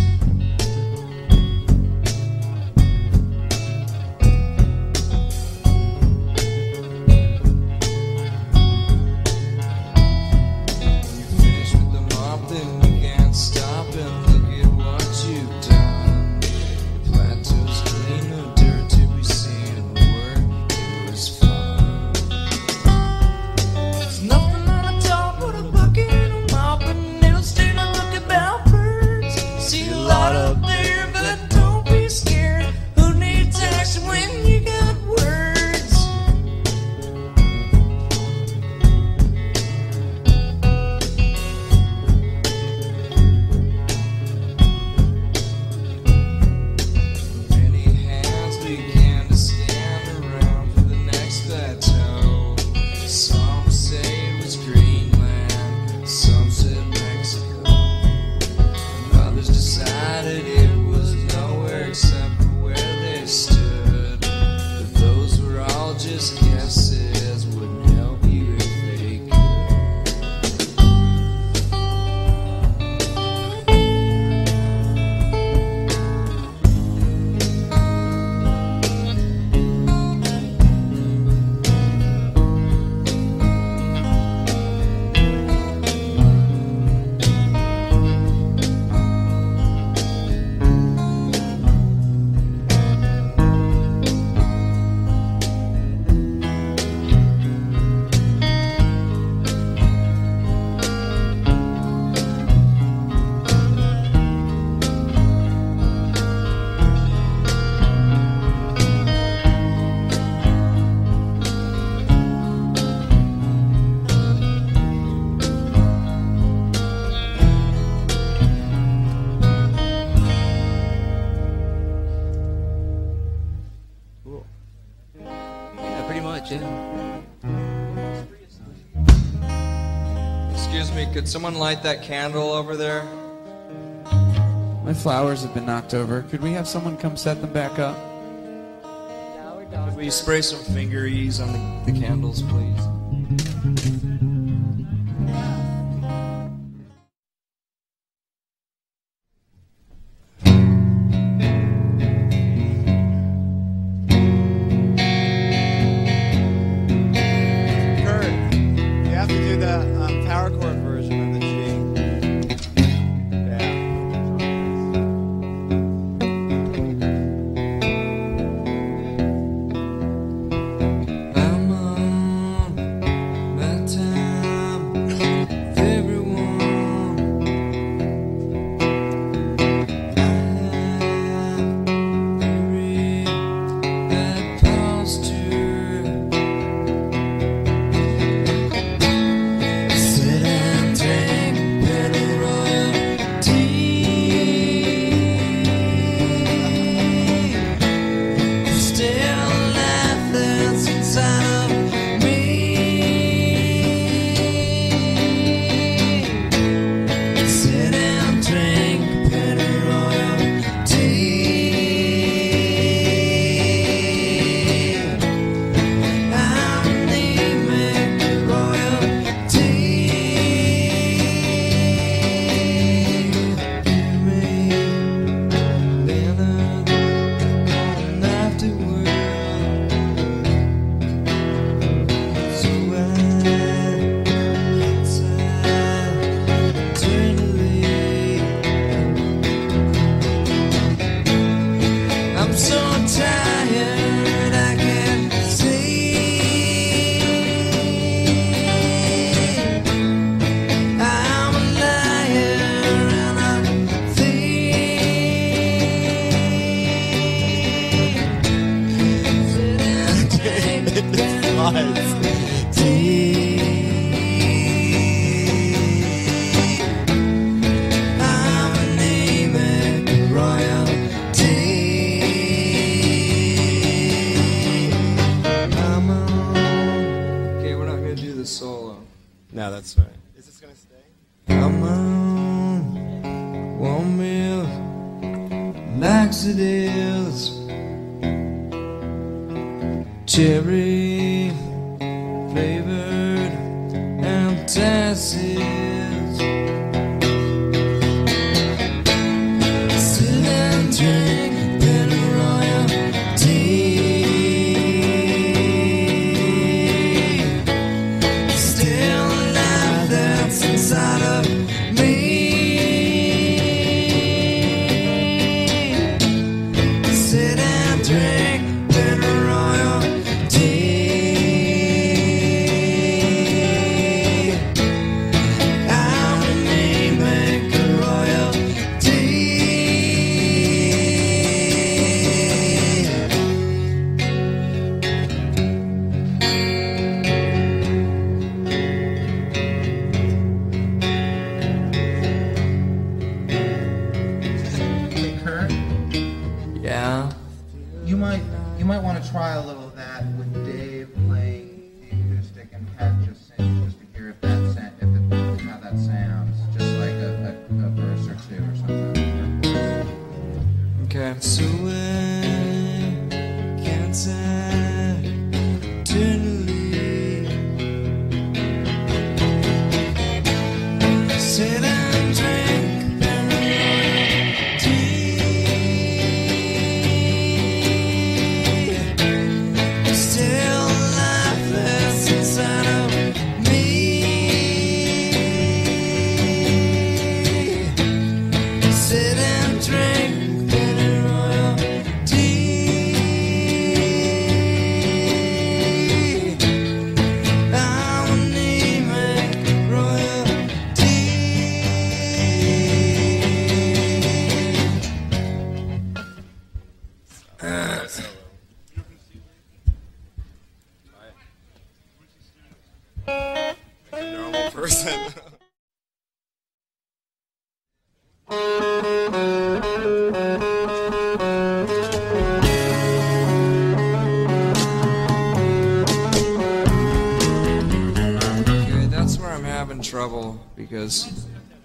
[SPEAKER 4] Excuse me, could someone light that candle over there?
[SPEAKER 7] My flowers have been knocked over. Could we have someone come set them back up?
[SPEAKER 4] Could we spray some finger ease on the, the candles, please?
[SPEAKER 2] Kurt, you have to do the um, power chord version of the G. Yeah.
[SPEAKER 1] I'm on my time with everyone. I have buried that posture. Sit and drink Penny Royal tea. Still life that's inside of me. Sit and drink Penny Royal tea. I'm naming royal tea. Leonard on afterward. So I eternally. I'm so tired I can't sleep. I'm a liar and a thief. Sit and drink I'm naming royalty. I'm on,
[SPEAKER 4] Okay, we're not gonna do the solo.
[SPEAKER 2] No, that's right. Is this gonna stay?
[SPEAKER 1] I'm on warm milk, laxatives, cherry flavored antacids. Sit and drink Penny Royal tea. Still life that's inside of me. Sit and drink Penny Royal tea. I'm a name maker royal tea.
[SPEAKER 8] Hey, Kurt,
[SPEAKER 4] Yeah?
[SPEAKER 8] you might you might want to try a little of that with Dave playing the acoustic and Pat just singing, just to hear if that sa- if it, how that sounds, just like a, a, a verse or two or something.
[SPEAKER 4] Okay.
[SPEAKER 1] So I can't say eternally. Sit and drink Penny tea. Still life that's inside of me. Sit and drink Penny Royal tea. I'm anemic royal tea.
[SPEAKER 2] Like a normal person.
[SPEAKER 4] Okay, that's where I'm having having trouble because...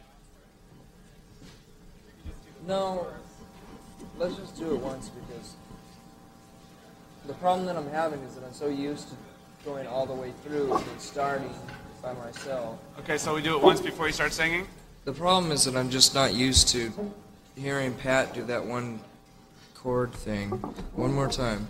[SPEAKER 4] No, let's just do it once because the problem that I'm having is that I'm so used to going all the way through and then starting by myself.
[SPEAKER 3] Okay, so we do it once before you start singing?
[SPEAKER 4] The problem is that I'm just not used to hearing Pat do that one chord thing. One more time.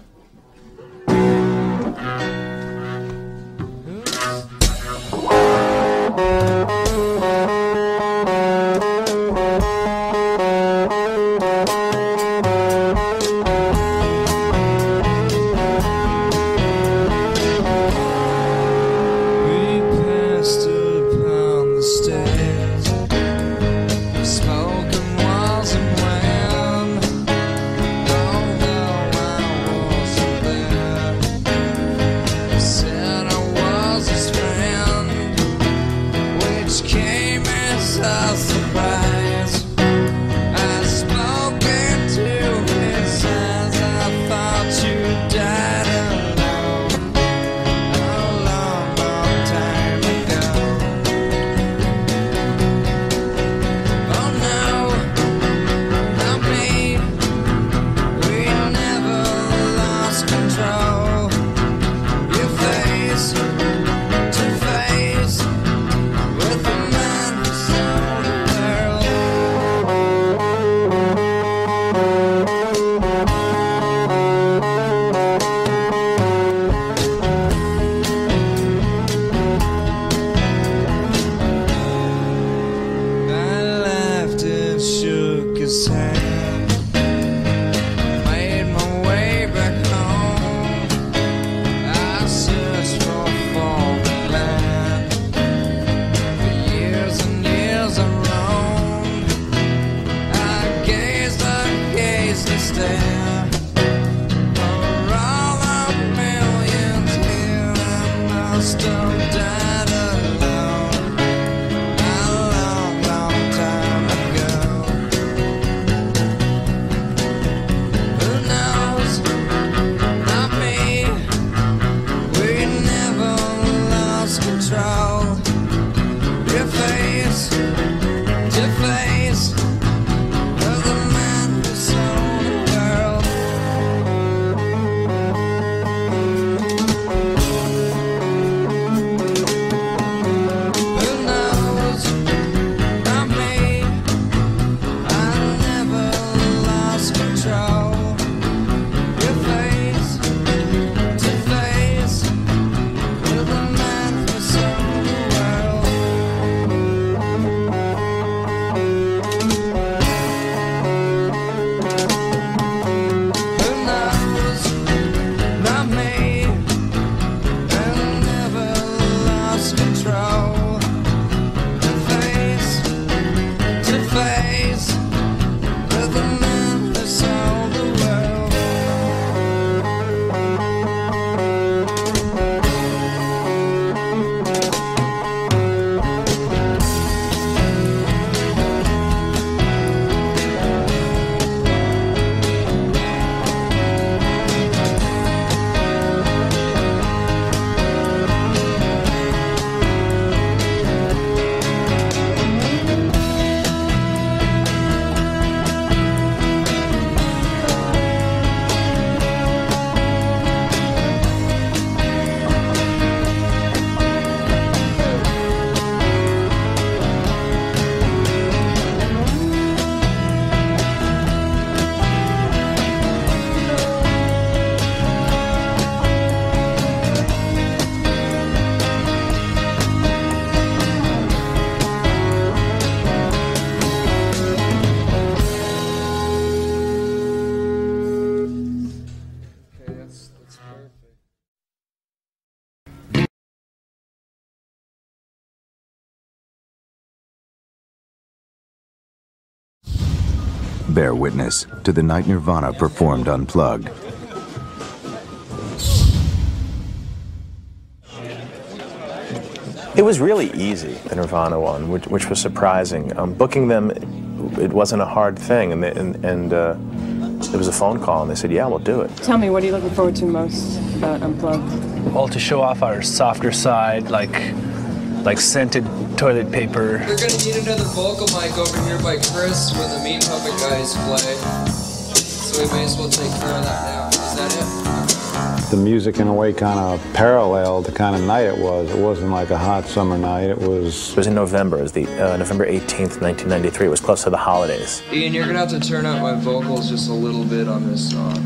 [SPEAKER 9] Bear witness to the night Nirvana performed Unplugged.
[SPEAKER 10] It was really easy, the Nirvana one, which, which was surprising. Um, booking them, it wasn't a hard thing, and, they, and, and uh, it was a phone call, and they said, yeah, we'll do it.
[SPEAKER 11] Tell me, what are you looking forward to most about Unplugged?
[SPEAKER 12] Well, to show off our softer side, like
[SPEAKER 10] like scented toilet paper.
[SPEAKER 4] They're gonna need another vocal mic over here by Chris when the Mean Puppet guys play. So we may as well take care of that now. Is that it?
[SPEAKER 11] The music in a way kind of paralleled the kind of night it was. It wasn't like a hot summer night. It was...
[SPEAKER 10] It was in November. It was the uh, November eighteenth, nineteen ninety-three. It was close to the holidays.
[SPEAKER 4] Ian, you're gonna have to turn up my vocals just a little bit on this song.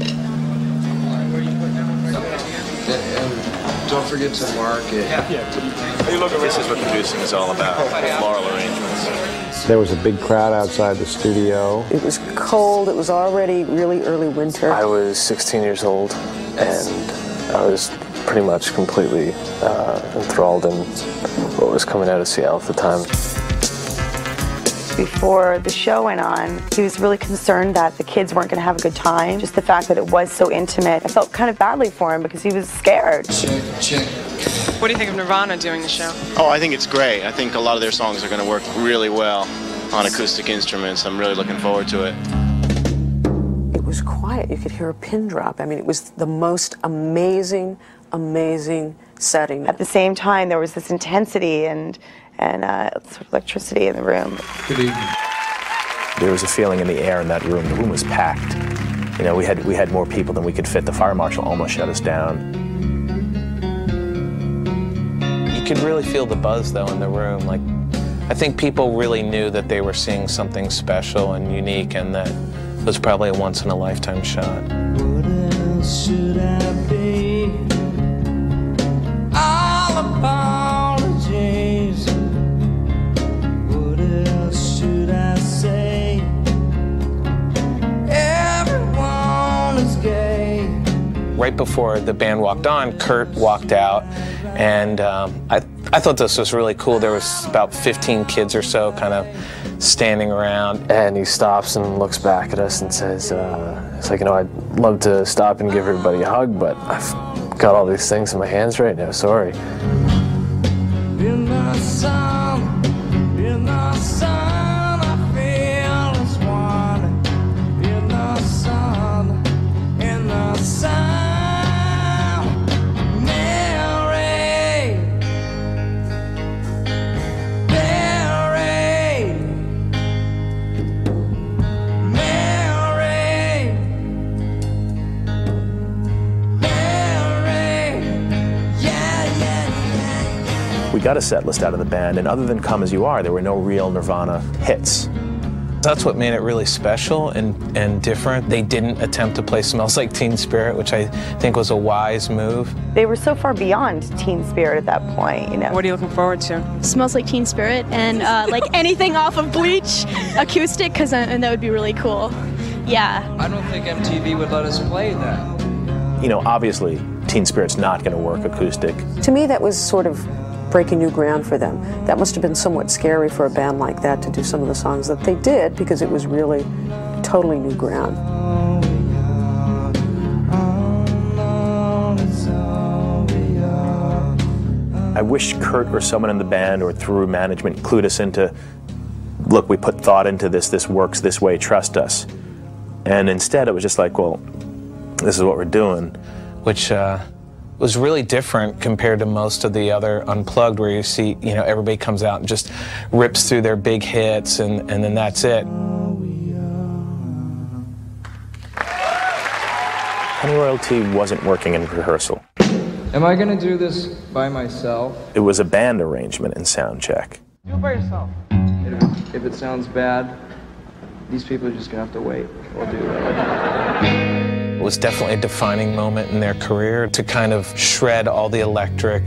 [SPEAKER 4] And don't forget to mark it.
[SPEAKER 10] This is what producing is all about. Floral arrangements.
[SPEAKER 11] There was a big crowd outside the studio.
[SPEAKER 12] It was cold. It was already really early winter.
[SPEAKER 10] I was sixteen years old, and I was pretty much completely uh, enthralled in what was coming out of Seattle at the time.
[SPEAKER 13] Before the show went on, he was really concerned that the kids weren't going to have a good time. Just the fact that it was so intimate. I felt kind of badly for him because he was scared.
[SPEAKER 4] Check, check.
[SPEAKER 14] What do you think of Nirvana doing the show?
[SPEAKER 3] Oh, I think it's great. I think a lot of their songs are going to work really well on acoustic instruments. I'm really looking forward to it.
[SPEAKER 12] It was quiet. You could hear a pin drop. I mean, it was the most amazing, amazing setting.
[SPEAKER 13] At the same time, there was this intensity and and uh, sort of electricity in the room.
[SPEAKER 4] Good evening.
[SPEAKER 10] There was a feeling in the air in that room. The room was packed. You know, we had we had more people than we could fit. The fire marshal almost shut us down.
[SPEAKER 15] You could really feel the buzz, though, in the room. Like, I think people really knew that they were seeing something special and unique, and that it was probably a once-in-a-lifetime shot.
[SPEAKER 1] What else should I be? All apologies. What else should I say? Everyone is gay.
[SPEAKER 15] Right before the band walked on, Kurt walked out, and um, I, I thought this was really cool. There was about fifteen kids or so kind of standing around.
[SPEAKER 10] And he stops and looks back at us and says, uh, it's like, you know, I'd love to stop and give everybody a hug, but I've got all these things in my hands right now, sorry.
[SPEAKER 1] In the sun, in the sun, I feel this one. In the sun, in the sun.
[SPEAKER 10] We got a set list out of the band, and other than Come As You Are, there were no real Nirvana hits.
[SPEAKER 15] That's what made it really special and, and different. They didn't attempt to play Smells Like Teen Spirit, which I think was a wise move.
[SPEAKER 13] They were so far beyond Teen Spirit at that point, you know.
[SPEAKER 14] What are you looking forward to?
[SPEAKER 16] Smells Like Teen Spirit and uh, like anything off of Bleach, acoustic, because uh, and that would be really cool. Yeah.
[SPEAKER 4] I don't think M T V would let us play that.
[SPEAKER 10] You know, obviously, Teen Spirit's not going to work acoustic.
[SPEAKER 12] To me, that was sort of breaking new ground for them. That must have been somewhat scary for a band like that to do some of the songs that they did, because it was really totally new ground.
[SPEAKER 10] I wish Kurt or someone in the band or through management clued us into, look, we put thought into this, this works this way, trust us. And instead it was just like, well, this is what we're doing.
[SPEAKER 15] Which uh, was really different compared to most of the other Unplugged, where you see, you know, everybody comes out and just rips through their big hits, and, and then that's it.
[SPEAKER 10] Penny Royalty wasn't working in rehearsal.
[SPEAKER 4] Am I gonna do this by myself?
[SPEAKER 10] It was a band arrangement in sound check.
[SPEAKER 14] Do it by yourself.
[SPEAKER 4] If, if it sounds bad, these people are just gonna have to wait. We'll do that.
[SPEAKER 15] It was definitely a defining moment in their career to kind of shred all the electric.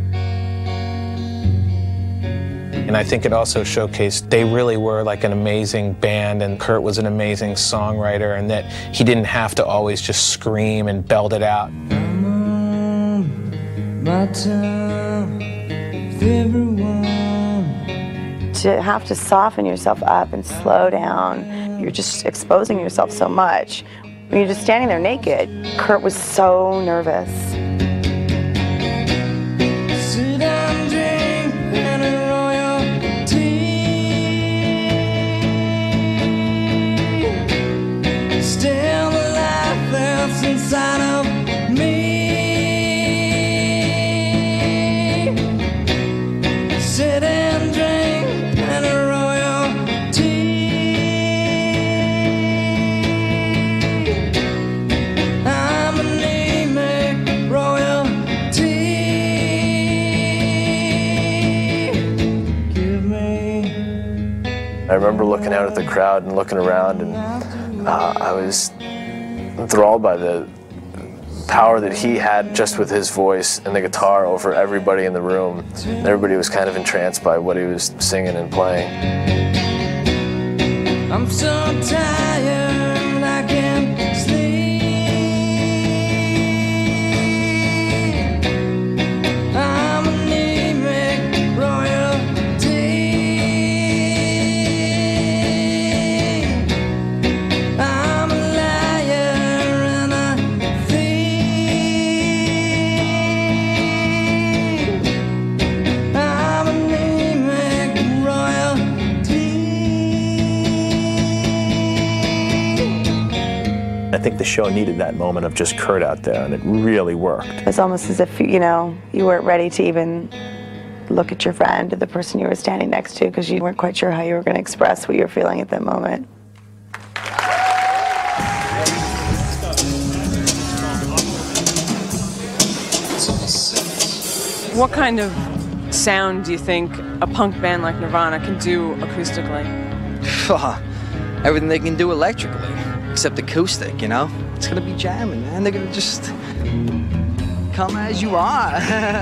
[SPEAKER 15] And I think it also showcased they really were like an amazing band, and Kurt was an amazing songwriter, and that he didn't have to always just scream and belt it out.
[SPEAKER 1] My time, everyone.
[SPEAKER 13] To have to soften yourself up and slow down, you're just exposing yourself so much. When you're just standing there naked, Kurt was so nervous.
[SPEAKER 1] Sit and drink Penny Royalty. Still the life that's inside of me. Sitting
[SPEAKER 10] I remember looking out at the crowd and looking around, and uh, I was enthralled by the power that he had just with his voice and the guitar over everybody in the room. And everybody was kind of entranced by what he was singing and playing.
[SPEAKER 1] I'm so tired I can't sleep. I'm anemic royalty. I'm a liar and a thief. I'm anemic royalty.
[SPEAKER 10] I think the show needed that moment of just Kurt out there, and it really worked.
[SPEAKER 13] It's almost as if, you know, you weren't ready to even look at your friend or the person you were standing next to because you weren't quite sure how you were going to express what you were feeling at that moment.
[SPEAKER 14] What kind of sound do you think a punk band like Nirvana can do acoustically?
[SPEAKER 4] Everything they can do electrically, except acoustic, you know? It's gonna be jamming, man. They're gonna just come as you are.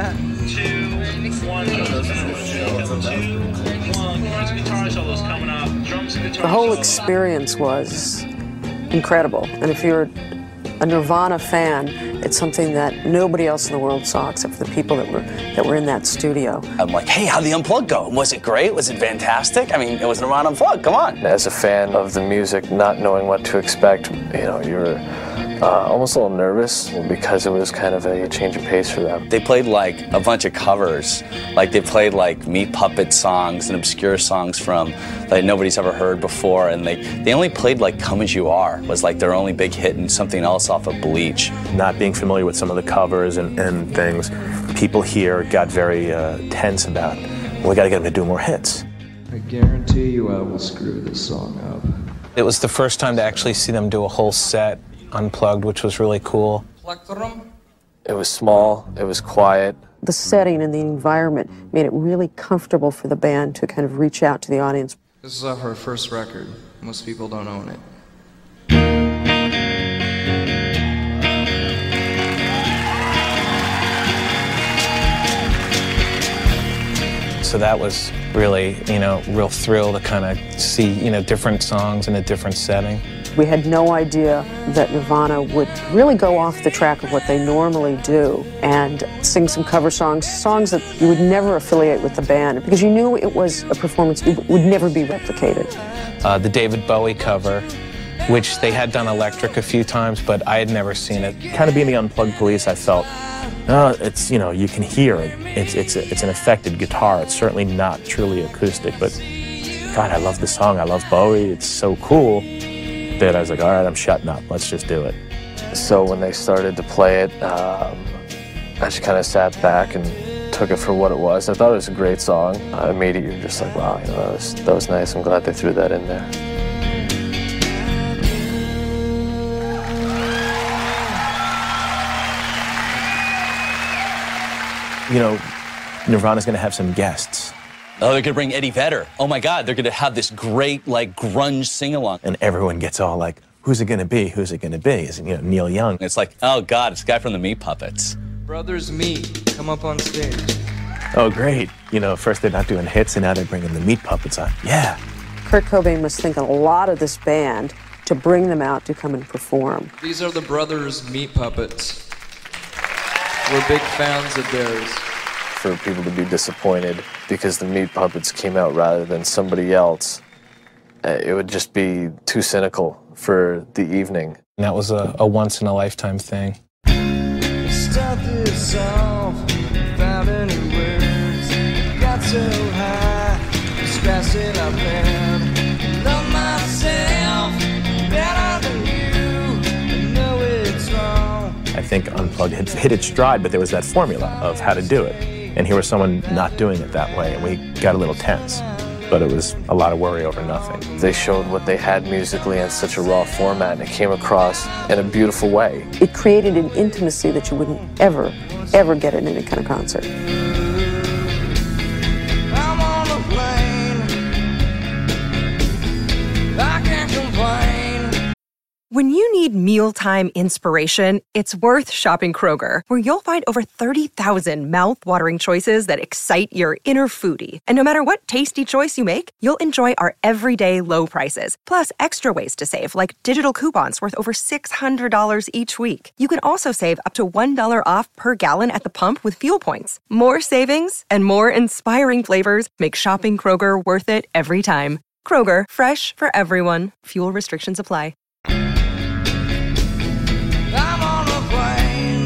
[SPEAKER 12] The whole experience was incredible. And if you're a Nirvana fan, it's something that nobody else in the world saw except for the people that were that were in that studio.
[SPEAKER 17] I'm like, hey, how'd the Unplugged go? Was it great? Was it fantastic? I mean, it was Nirvana Unplugged, come on.
[SPEAKER 10] As a fan of the music, not knowing what to expect, you know, you're uh, almost a little nervous because it was kind of a change of pace for them.
[SPEAKER 17] They played like a bunch of covers. Like they played like Meat Puppet songs and obscure songs from that nobody's ever heard before, and they, they only played like Come As You Are was like their only big hit, and something else off of Bleach.
[SPEAKER 10] Not being familiar with some of the covers and, and things, people here got very uh, tense about, well, we gotta get them to do more hits.
[SPEAKER 4] I guarantee you I will screw this song up.
[SPEAKER 15] It was the first time to actually see them do a whole set unplugged, which was really cool.
[SPEAKER 10] It was small, it was quiet.
[SPEAKER 12] The setting and the environment made it really comfortable for the band to kind of reach out to the audience.
[SPEAKER 4] This is off our first record. Most people don't own it.
[SPEAKER 15] So that was really, you know, real thrill to kind of see, you know, different songs in a different setting.
[SPEAKER 12] We had no idea that Nirvana would really go off the track of what they normally do and sing some cover songs, songs that you would never affiliate with the band because you knew it was a performance that would never be replicated.
[SPEAKER 15] Uh, the David Bowie cover, which they had done electric a few times, but I had never seen it.
[SPEAKER 10] Kind of being the Unplugged Police, I felt, uh, it's, you know, you can hear it. It's, it's, a, it's an affected guitar. It's certainly not truly acoustic, but God, I love the song. I love Bowie. It's so cool. That I was like, all right, I'm shutting up. Let's just do it. So when they started to play it, um, I just kind of sat back and took it for what it was. I thought it was a great song. Uh, immediately, you're just like, wow, you know, that was, that was nice. I'm glad they threw that in there. You know, Nirvana's going to have some guests.
[SPEAKER 17] Oh, they're gonna bring Eddie Vedder. Oh my God, they're gonna have this great like grunge sing-along.
[SPEAKER 10] And everyone gets all like, who's it gonna be? Who's it gonna be? Is it, you know, Neil Young?
[SPEAKER 17] It's like, oh God, it's the guy from the Meat Puppets.
[SPEAKER 4] Brothers Meat, come up on stage.
[SPEAKER 10] Oh, great. You know, first they're not doing hits and now they're bringing the Meat Puppets on. Yeah.
[SPEAKER 12] Kurt Cobain must think a lot of this band to bring them out to come and perform.
[SPEAKER 4] These are the Brothers Meat Puppets. We're big fans of theirs.
[SPEAKER 10] For people to be disappointed because the Meat Puppets came out rather than somebody else, it would just be too cynical for the evening.
[SPEAKER 15] And that was a, a once-in-a-lifetime thing.
[SPEAKER 1] Start this off without any words. Got so high, scratched it up and love myself better than you. I know it's wrong.
[SPEAKER 10] I think Unplugged had hit its stride, but there was that formula of how to do it. And here was someone not doing it that way, and we got a little tense. But it was a lot of worry over nothing. They showed what they had musically in such a raw format, and it came across in a beautiful way.
[SPEAKER 12] It created an intimacy that you wouldn't ever, ever get in any kind of concert.
[SPEAKER 1] I'm on a plane
[SPEAKER 18] When you need mealtime inspiration, it's worth shopping Kroger, where you'll find over thirty thousand mouth-watering choices that excite your inner foodie. And no matter what tasty choice you make, you'll enjoy our everyday low prices, plus extra ways to save, like digital coupons worth over six hundred dollars each week. You can also save up to one dollar off per gallon at the pump with fuel points. More savings and more inspiring flavors make shopping Kroger worth it every time. Kroger, fresh for everyone. Fuel restrictions apply.
[SPEAKER 1] I'm on a plane.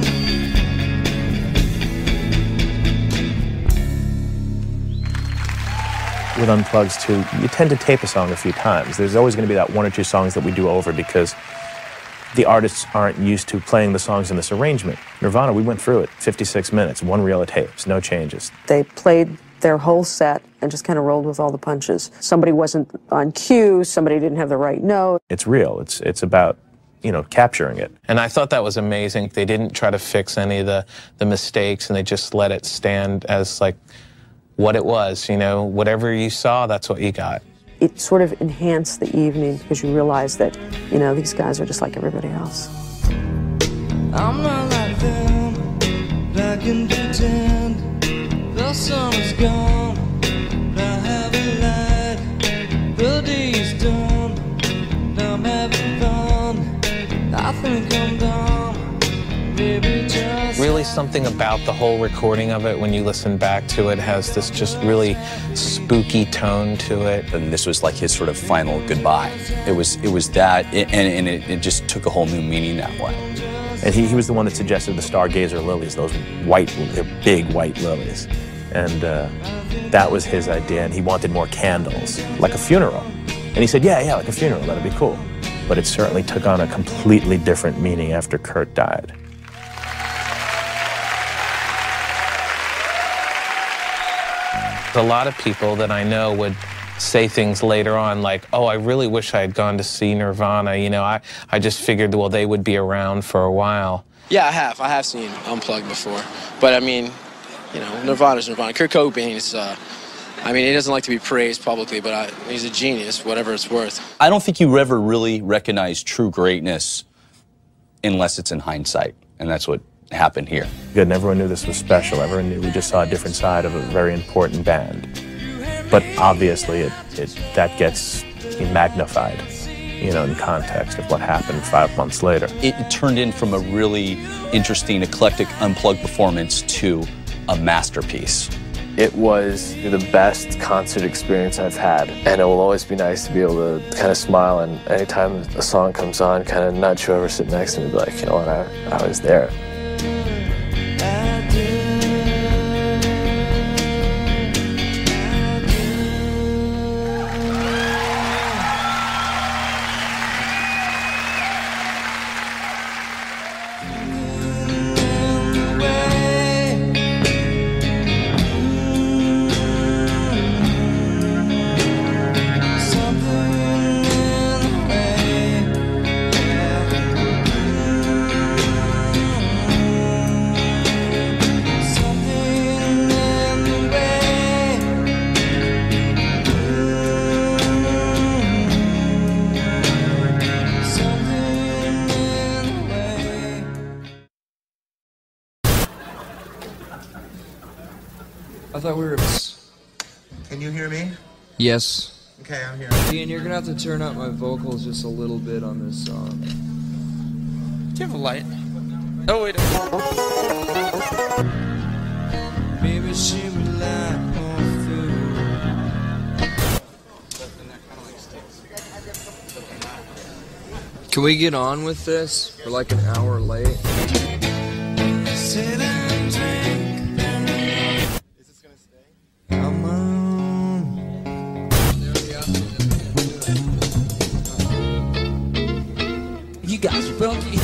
[SPEAKER 10] With Unplugs, too, you tend to tape a song a few times. There's always going to be that one or two songs that we do over because the artists aren't used to playing the songs in this arrangement. Nirvana, we went through it, fifty-six minutes, one reel of tapes, no changes.
[SPEAKER 12] They played their whole set and just kind of rolled with all the punches. Somebody wasn't on cue, somebody didn't have the right note.
[SPEAKER 10] It's real. It's, it's about, you know, capturing it.
[SPEAKER 15] And I thought that was amazing. They didn't try to fix any of the, the mistakes, and they just let it stand as, like, what it was, you know, whatever you saw, that's what you got.
[SPEAKER 12] It sort of enhanced the evening because you realize that, you know, these guys are just like everybody else.
[SPEAKER 1] I'm not like them, I can pretend the sun is gone, I haven't lied, the day's done, I'm having fun, I think I'm dumb, maybe just...
[SPEAKER 15] Really something about the whole recording of it, when you listen back to it, has this just really spooky tone to it.
[SPEAKER 17] And this was like his sort of final goodbye. It was it was that, and, and it, it just took a whole new meaning that way.
[SPEAKER 10] And he, he was the one that suggested the stargazer lilies, those white, big white lilies. And uh, that was his idea, and he wanted more candles, like a funeral. And he said, yeah, yeah, like a funeral, that'd be cool. But it certainly took on a completely different meaning after Kurt died.
[SPEAKER 15] A lot of people that I know would say things later on like, oh, I really wish I had gone to see Nirvana. You know, I, I just figured, well, they would be around for a while.
[SPEAKER 19] Yeah, I have. I have seen Unplugged before. But, I mean, you know, Nirvana's Nirvana. Kurt Cobain is, uh, I mean, he doesn't like to be praised publicly, but I, he's a genius, whatever it's worth.
[SPEAKER 17] I don't think you ever really recognize true greatness unless it's in hindsight, and that's what happened here.
[SPEAKER 10] Good, and everyone knew this was special. Everyone knew we just saw a different side of a very important band. But obviously, it, it that gets magnified, you know, in context of what happened five months later.
[SPEAKER 17] It, it turned in from a really interesting, eclectic, unplugged performance to a masterpiece.
[SPEAKER 20] It was the best concert experience I've had, and it will always be nice to be able to kind of smile, and anytime a song comes on, kind of nudge whoever sits next to me and be like, you know what, I, I was there.
[SPEAKER 4] I thought we were...
[SPEAKER 8] Can you hear me?
[SPEAKER 4] Yes.
[SPEAKER 8] Okay, I'm here.
[SPEAKER 4] Ian, you're gonna have to turn up my vocals just a little bit on this song.
[SPEAKER 6] Do you have a light? Oh, wait.
[SPEAKER 1] Maybe she would like more food.
[SPEAKER 4] Can we get on with this? We're like an hour late.
[SPEAKER 1] Sit and drink. Is this gonna stay? Come on.
[SPEAKER 6] You guys are broken.